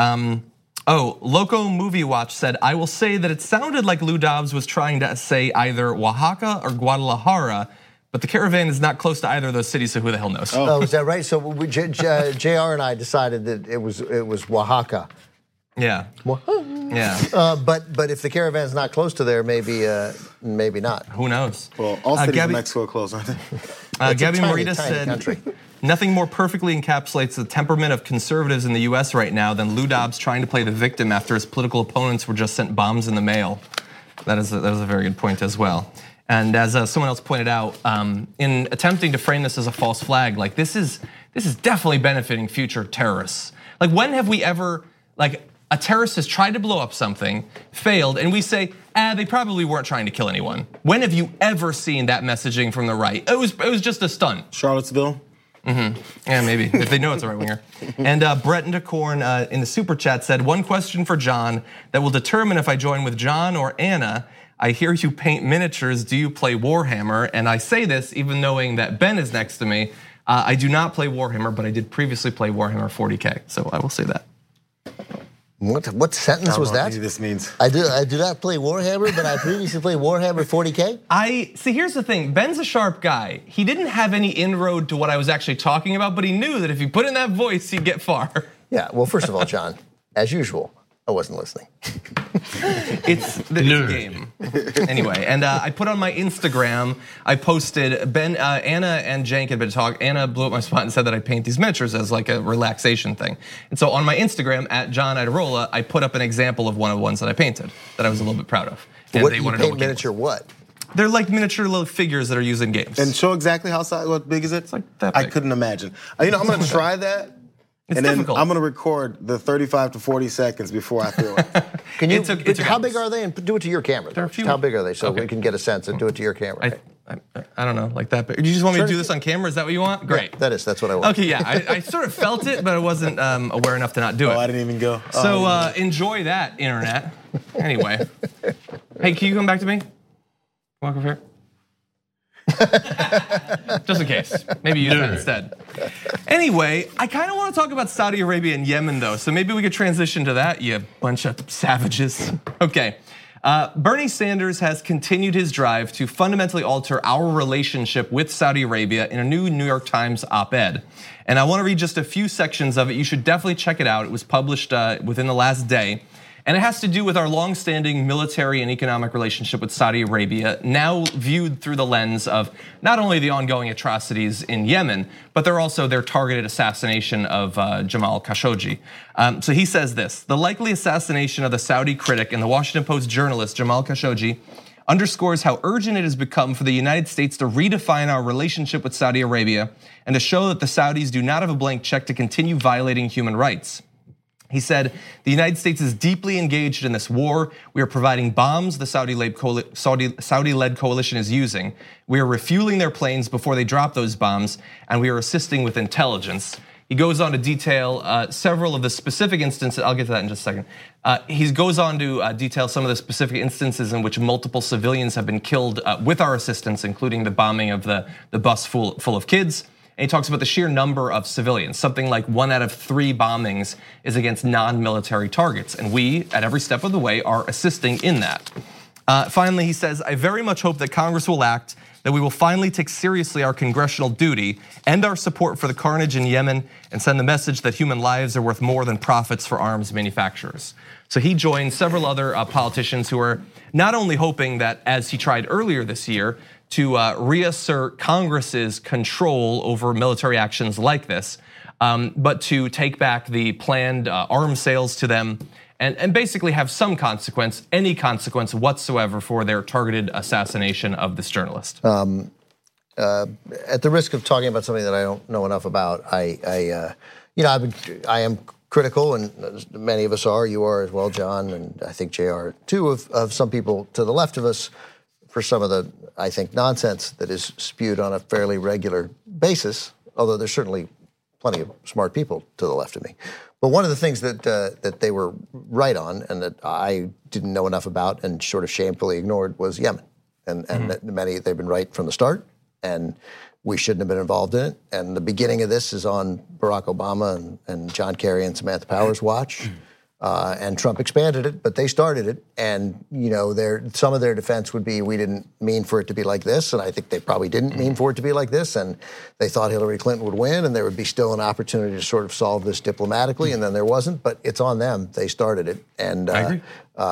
Loco Movie Watch said, I will say that it sounded like Lou Dobbs was trying to say either Oaxaca or Guadalajara, but the Caravan is not close to either of those cities, so who the hell knows? Oh, is that right? So JR and I decided that it was Oaxaca. Yeah. Yeah. But if the Caravan's not close to there, maybe not. Who knows? Well, all cities in Mexico are close, aren't they? Gabby Morita said, country. Nothing more perfectly encapsulates the temperament of conservatives in the US right now than Lou Dobbs trying to play the victim after his political opponents were just sent bombs in the mail. That is a very good point as well. And as someone else pointed out, in attempting to frame this as a false flag, like this is definitely benefiting future terrorists. Like when have we ever, like a terrorist has tried to blow up something, failed, and we say, they probably weren't trying to kill anyone. When have you ever seen that messaging from the right? It was just a stunt. Charlottesville? Yeah, maybe, if they know it's a right winger. And Brett Decorn in the super chat said, one question for John that will determine if I join with John or Anna. I hear you paint miniatures, do you play Warhammer? And I say this even knowing that Ben is next to me. I do not play Warhammer, but I did previously play Warhammer 40K, so I will say that. What sentence was that? What this means. I do not play Warhammer, but I previously played Warhammer 40K. See, here's the thing. Ben's a sharp guy. He didn't have any inroad to what I was actually talking about, but he knew that if he put in that voice, he'd get far. Yeah, well, first of all, John, as usual, I wasn't listening. It's the game. Anyway, and I put on my Instagram, I posted, Anna and Jank had been talking. Anna blew up my spot and said that I paint these miniatures as like a relaxation thing. And so on my Instagram, at John Idarola, I put up an example of one of the ones that I painted that I was a little bit proud of. And what, you paint miniature what? They're like miniature little figures that are used in games. And show exactly what big is it? It's like that big. I couldn't imagine. I'm gonna try that. It's and difficult. Then I'm gonna record the 35 to 40 seconds before I throw it. Can you? How big are they? And do it to your camera. How big are they? So we can get a sense and do it to your camera. I don't know, like that big. Do you just want me to do this on camera? Is that what you want? Great. Yeah, that's what I want. Okay, yeah, I sort of felt it, but I wasn't aware enough to not do it. Oh, I didn't even go. So enjoy that, internet. Anyway, hey, can you come back to me? Walk over here. Just in case, maybe use that instead. Anyway, I kind of want to talk about Saudi Arabia and Yemen though, so maybe we could transition to that, you bunch of savages. Okay, Bernie Sanders has continued his drive to fundamentally alter our relationship with Saudi Arabia in a new New York Times op-ed. And I want to read just a few sections of it. You should definitely check it out. It was published within the last day. And it has to do with our longstanding military and economic relationship with Saudi Arabia, now viewed through the lens of not only the ongoing atrocities in Yemen, but they're also their targeted assassination of Jamal Khashoggi. So he says this: the likely assassination of the Saudi critic and the Washington Post journalist Jamal Khashoggi underscores how urgent it has become for the United States to redefine our relationship with Saudi Arabia and to show that the Saudis do not have a blank check to continue violating human rights. He said, the United States is deeply engaged in this war. We are providing bombs the Saudi-led coalition is using. We are refueling their planes before they drop those bombs, and we are assisting with intelligence. He goes on to detail several of the specific instances. I'll get to that in just a second. He goes on to detail some of the specific instances in which multiple civilians have been killed with our assistance, including the bombing of the bus full of kids. And he talks about the sheer number of civilians. Something like 1 out of 3 bombings is against non-military targets. And we, at every step of the way, are assisting in that. Finally, he says, I very much hope that Congress will act, that we will finally take seriously our congressional duty, end our support for the carnage in Yemen, and send the message that human lives are worth more than profits for arms manufacturers. So he joined several other politicians who are not only hoping that, as he tried earlier this year, to reassert Congress's control over military actions like this, but to take back the planned arms sales to them and basically have some consequence, any consequence whatsoever for their targeted assassination of this journalist. At the risk of talking about something that I don't know enough about, I am critical, and many of us are. You are as well, John, and I think JR too, of some people to the left of us for some of the, I think, nonsense that is spewed on a fairly regular basis, although there's certainly plenty of smart people to the left of me. But one of the things that they were right on and that I didn't know enough about and sort of shamefully ignored was Yemen. And they've been right from the start, and we shouldn't have been involved in it. And the beginning of this is on Barack Obama and John Kerry and Samantha Power's watch. And Trump expanded it, but they started it. And some of their defense would be, we didn't mean for it to be like this. And I think they probably didn't mean for it to be like this. And they thought Hillary Clinton would win, and there would be still an opportunity to sort of solve this diplomatically. And then there wasn't. But it's on them. They started it. And I agree.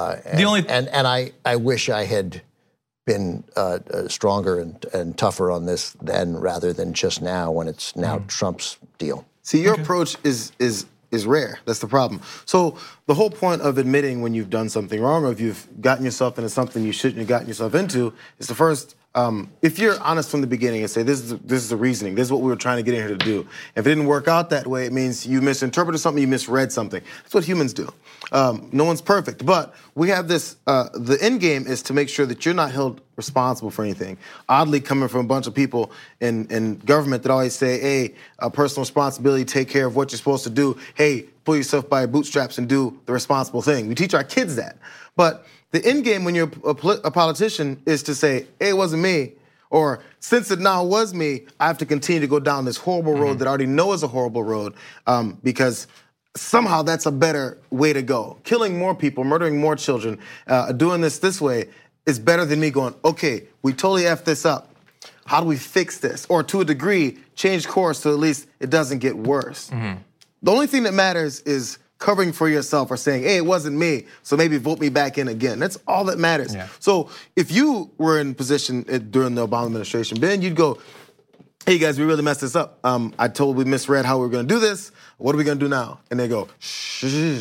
I wish I had been stronger and tougher on this then, rather than just now, when it's now Trump's deal. See, your approach is rare. That's the problem. So the whole point of admitting when you've done something wrong, or if you've gotten yourself into something you shouldn't have gotten yourself into, is to first, if you're honest from the beginning and say, this is the reasoning, this is what we were trying to get in here to do. If it didn't work out that way, it means you misinterpreted something, you misread something. That's what humans do. No one's perfect, but we have this, the end game is to make sure that you're not held responsible for anything. Oddly, coming from a bunch of people in government that always say, hey, personal responsibility, take care of what you're supposed to do. Hey, pull yourself by your bootstraps and do the responsible thing. We teach our kids that. But the end game when you're a politician is to say, hey, it wasn't me. Or since it now was me, I have to continue to go down this horrible road that I already know is a horrible road because somehow that's a better way to go. Killing more people, murdering more children, doing this way is better than me going, okay, we totally effed this up. How do we fix this? Or to a degree, change course so at least it doesn't get worse. The only thing that matters is covering for yourself or saying, hey, it wasn't me, so maybe vote me back in again. That's all that matters. Yeah. So if you were in position during the Obama administration, Ben, you'd go, hey guys, we really messed this up. I totally misread how we were gonna do this. What are we gonna do now? And they go, shh.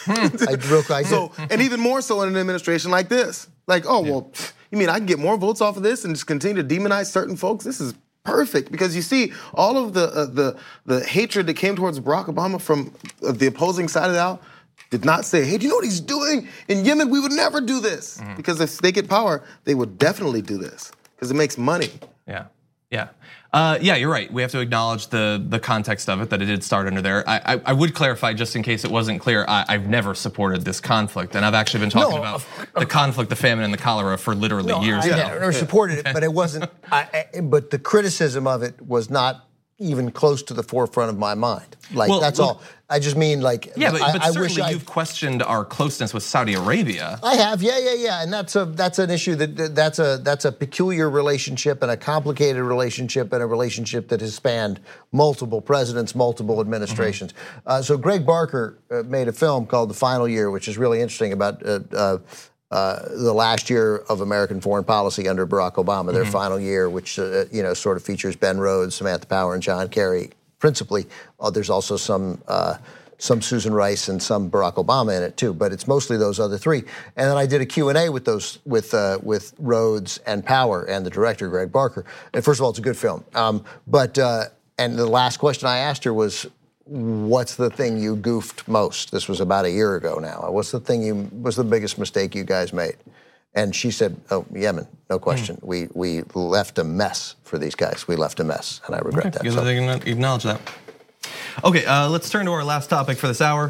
So, and even more so in an administration like this. Like, oh, well, you mean I can get more votes off of this and just continue to demonize certain folks? This is perfect, because you see all of the hatred that came towards Barack Obama from the opposing side of the aisle did not say, hey, do you know what he's doing? In Yemen, we would never do this. Because if they get power, they would definitely do this, because it makes money. Yeah, you're right. We have to acknowledge the context of it, that it did start under there. I would clarify, just in case it wasn't clear, I've never supported this conflict. And I've actually been talking about the conflict, the famine, and the cholera for literally years now. I never supported it, but it wasn't, but the criticism of it was not even close to the forefront of my mind. Like, that's all. I just mean, like, yeah, but certainly you've questioned our closeness with Saudi Arabia. I have, yeah, and that's an issue that's a peculiar relationship and a complicated relationship and a relationship that has spanned multiple presidents, multiple administrations. So Greg Barker made a film called The Final Year, which is really interesting about the last year of American foreign policy under Barack Obama, their final year, which sort of features Ben Rhodes, Samantha Power, and John Kerry principally. There's also some some Susan Rice and some Barack Obama in it too, but it's mostly those other three. And then I did a Q&A with those with Rhodes and Power and the director Greg Barker. And first of all, it's a good film. And the last question I asked her was, what's the thing you goofed most? This was about a year ago now. What's the biggest mistake you guys made? And she said, oh, Yemen, no question. We left a mess for these guys. We left a mess, and I regret that. So. They can acknowledge that. Okay, let's turn to our last topic for this hour.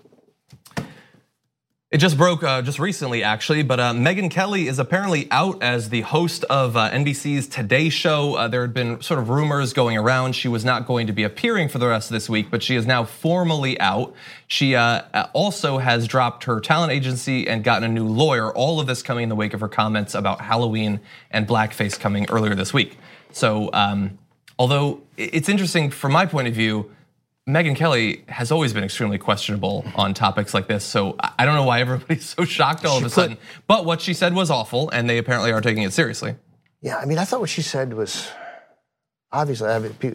It just broke just recently, actually, but Megyn Kelly is apparently out as the host of NBC's Today Show. There had been sort of rumors going around she was not going to be appearing for the rest of this week, but she is now formally out. She also has dropped her talent agency and gotten a new lawyer. All of this coming in the wake of her comments about Halloween and blackface coming earlier this week. So, although it's interesting from my point of view, Megyn Kelly has always been extremely questionable on topics like this, so I don't know why everybody's so shocked all of a sudden. But what she said was awful, and they apparently are taking it seriously. Yeah, I mean, I thought what she said was obviously.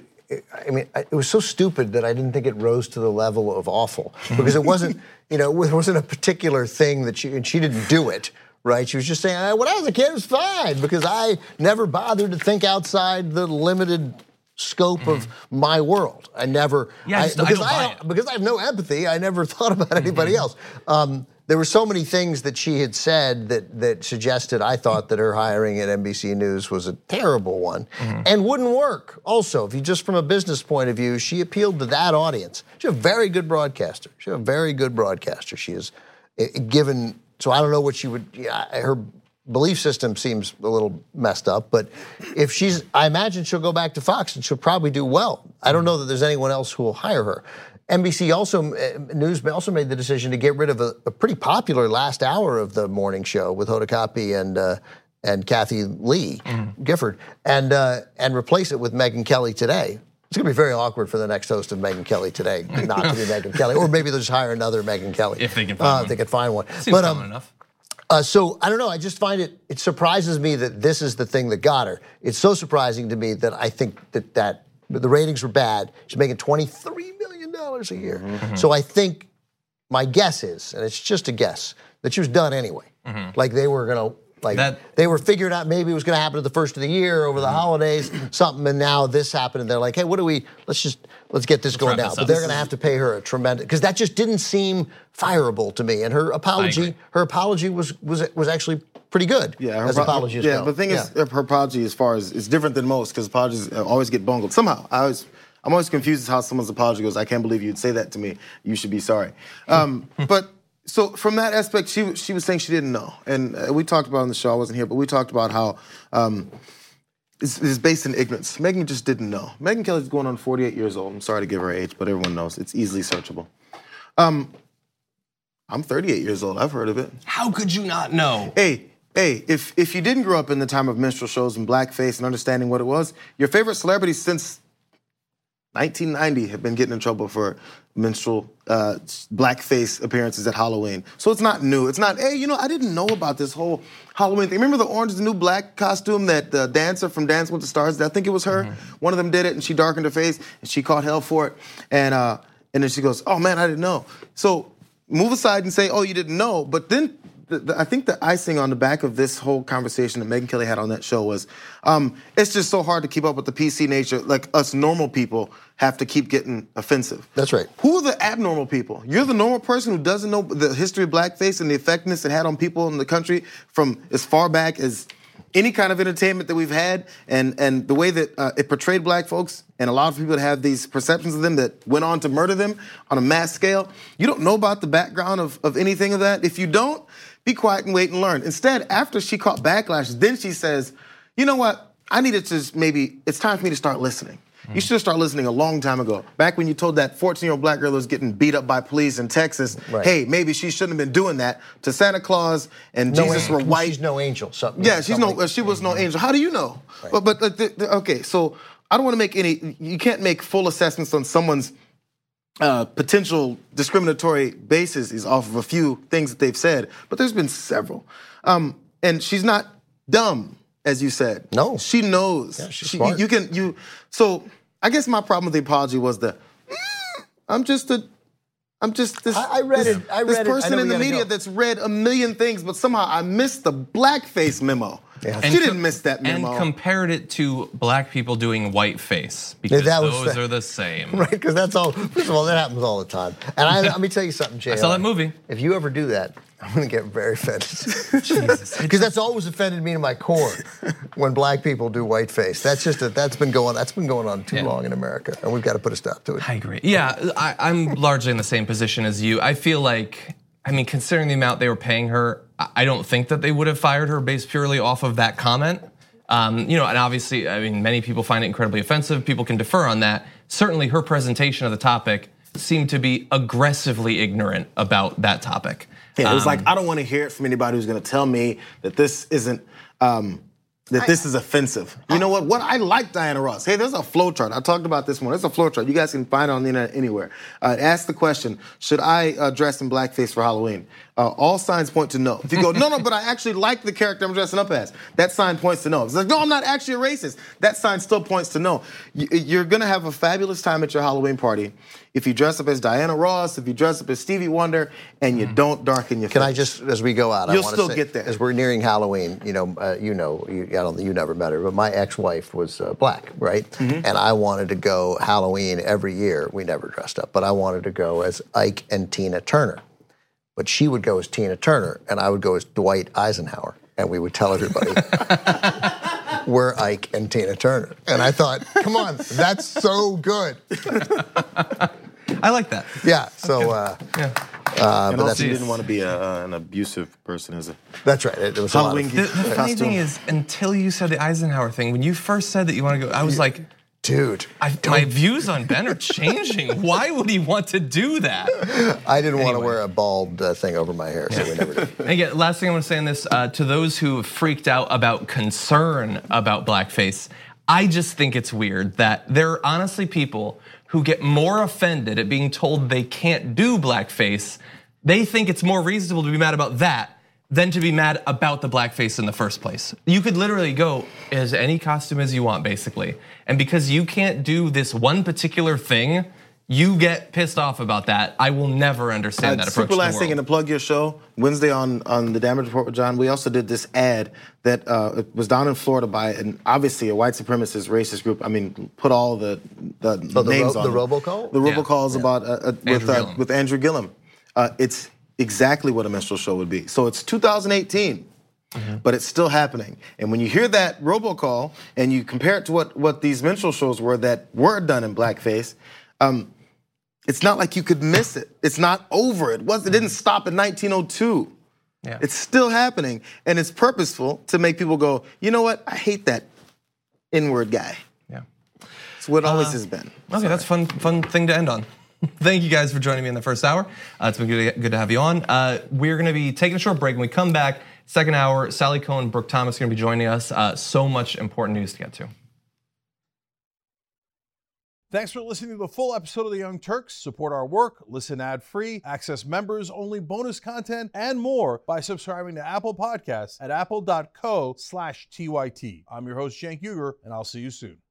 It was so stupid that I didn't think it rose to the level of awful because it wasn't. It wasn't a particular thing that she didn't do it. Right? She was just saying, when I was a kid, it was fine because I never bothered to think outside the limited scope of my world. I never, because I have no empathy, I never thought about anybody else. There were so many things that she had said that suggested I thought that her hiring at NBC News was a terrible one and wouldn't work. Also, if you just from a business point of view, she appealed to that audience. She's a very good broadcaster. She is given, so I don't know what she would, her belief system seems a little messed up, but if I imagine she'll go back to Fox and she'll probably do well. I don't know that there's anyone else who will hire her. NBC News also made the decision to get rid of a pretty popular last hour of the morning show with Hoda Kotb and Kathy Lee Gifford and replace it with Megyn Kelly Today. It's going to be very awkward for the next host of Megyn Kelly Today not to be Megyn Kelly, or maybe they'll just hire another Megyn Kelly if they can find one. If they can find one. Seems common enough. So I don't know. I just find it surprises me that this is the thing that got her. It's so surprising to me that I think that the ratings were bad. She's making $23 million a year. So I think my guess is, and it's just a guess, that she was done anyway. Like they were gonna. They were figuring out maybe it was going to happen at the first of the year over the holidays, something, and now this happened, and they're like, hey, let's get this going now. But they're going to have to pay her a tremendous, because that just didn't seem fireable to me. And her apology was actually pretty good. Yeah, as apologies go. The thing is, her apology as far as it's different than most, because apologies always get bungled somehow. I'm always confused as how someone's apology goes. I can't believe you'd say that to me. You should be sorry. But. So from that aspect, she was saying she didn't know. And we talked about on the show, I wasn't here, but we talked about how it's based in ignorance. Megyn just didn't know. Megyn Kelly's going on 48 years old. I'm sorry to give her age, but everyone knows. It's easily searchable. I'm 38 years old. I've heard of it. How could you not know? Hey, if you didn't grow up in the time of minstrel shows and blackface and understanding what it was, your favorite celebrities since 1990 have been getting in trouble for minstrel blackface appearances at Halloween. So it's not new. It's not, hey, I didn't know about this whole Halloween thing. Remember the Orange is the New Black costume that the dancer from Dance with the Stars did? I think it was her. One of them did it, and she darkened her face, and she caught hell for it. And then she goes, oh, man, I didn't know. So move aside and say, oh, you didn't know. But then I think the icing on the back of this whole conversation that Megyn Kelly had on that show was, it's just so hard to keep up with the PC nature. Like us normal people have to keep getting offensive. That's right. Who are the abnormal people? You're the normal person who doesn't know the history of blackface and the effectiveness it had on people in the country from as far back as any kind of entertainment that we've had, and the way that it portrayed black folks and allowed people to have these perceptions of them that went on to murder them on a mass scale. You don't know about the background of anything of that. If you don't, be quiet and wait and learn. Instead, after she caught backlash, then she says, you know what? It's time for me to start listening. You should have started listening a long time ago. Back when you told that 14-year-old black girl who was getting beat up by police in Texas, hey, maybe she shouldn't have been doing that to Santa Claus and Jesus were white. She's no angel. She was no angel. How do you know? Right. Okay, so I don't want to make you can't make full assessments on someone's potential discriminatory basis off of a few things that they've said, but there's been several. And she's not dumb, as you said. No. She knows. Yeah, she's smart. So I guess my problem with the apology was I'm just a I'm just this. I read it. This person in the media that's read a million things, but somehow I missed the blackface memo. Yeah. She didn't miss that memo. And compared it to black people doing whiteface because those are the same. Right, because that's all. First of all, that happens all the time. And let me tell you something, Jay. I saw that movie. If you ever do that, I'm going to get very offended. Jesus. Because that's always offended me to my core when black people do whiteface. That's been going on too long in America, and we've got to put a stop to it. I agree. Yeah, I'm largely in the same position as you. I feel like, considering the amount they were paying her, I don't think that they would have fired her based purely off of that comment. And obviously, many people find it incredibly offensive. People can defer on that. Certainly, her presentation of the topic seemed to be aggressively ignorant about that topic. Yeah, it was like, I don't want to hear it from anybody who's going to tell me that this isn't, this is offensive. You know what? I like Diana Ross. Hey, there's a flow chart. I talked about this one. There's a flow chart. You guys can find it on the internet anywhere. Ask the question, should I dress in blackface for Halloween? All signs point to no. If you go, no, but I actually like the character I'm dressing up as, that sign points to no. It's like, no, I'm not actually a racist. That sign still points to no. You're going to have a fabulous time at your Halloween party if you dress up as Diana Ross, if you dress up as Stevie Wonder, and you don't darken your face. Can I just, as we go out, you'll still get there. As we're nearing Halloween, you never met her, but my ex-wife was black, right? Mm-hmm. And I wanted to go Halloween every year. We never dressed up, but I wanted to go as Ike and Tina Turner. But she would go as Tina Turner, and I would go as Dwight Eisenhower. And we would tell everybody, we're Ike and Tina Turner. And I thought, come on, that's so good. I like that. Yeah, so... and also you didn't want to be an abusive person as a... That's right, it was Halloween The funny thing is, until you said the Eisenhower thing, when you first said that you want to go, I was like... Dude, my views on Ben are changing. Why would he want to do that? I didn't want to wear a bald thing over my hair, so we never did. And again, last thing I want to say on this, to those who freaked out about concern about blackface, I just think it's weird that there are honestly people who get more offended at being told they can't do blackface. They think it's more reasonable to be mad about that than to be mad about the blackface in the first place. You could literally go as any costume as you want, basically. And because you can't do this one particular thing, you get pissed off about that. I will never understand that approach to the world. Super last thing, and to plug your show, Wednesday on the Damage Report with John, we also did this ad that was down in Florida by obviously a white supremacist racist group. Put all the names on the robocall? The robocalls about with Andrew Gillum. It's exactly what a minstrel show would be. So it's 2018, but it's still happening. And when you hear that robocall and you compare it to what these minstrel shows were that were done in blackface, it's not like you could miss it. It's not over. It didn't stop in 1902. Yeah. It's still happening, and it's purposeful to make people go, you know what? I hate that N-word guy. Yeah, it's what it always has been. Okay, that's fun thing to end on. Thank you guys for joining me in the first hour. It's been good to have you on. We're going to be taking a short break. When we come back, second hour, Sally Cohen, Brooke Thomas are going to be joining us. So much important news to get to. Thanks for listening to the full episode of The Young Turks. Support our work, listen ad-free, access members-only bonus content, and more by subscribing to Apple Podcasts at apple.co/TYT. I'm your host, Cenk Uygur, and I'll see you soon.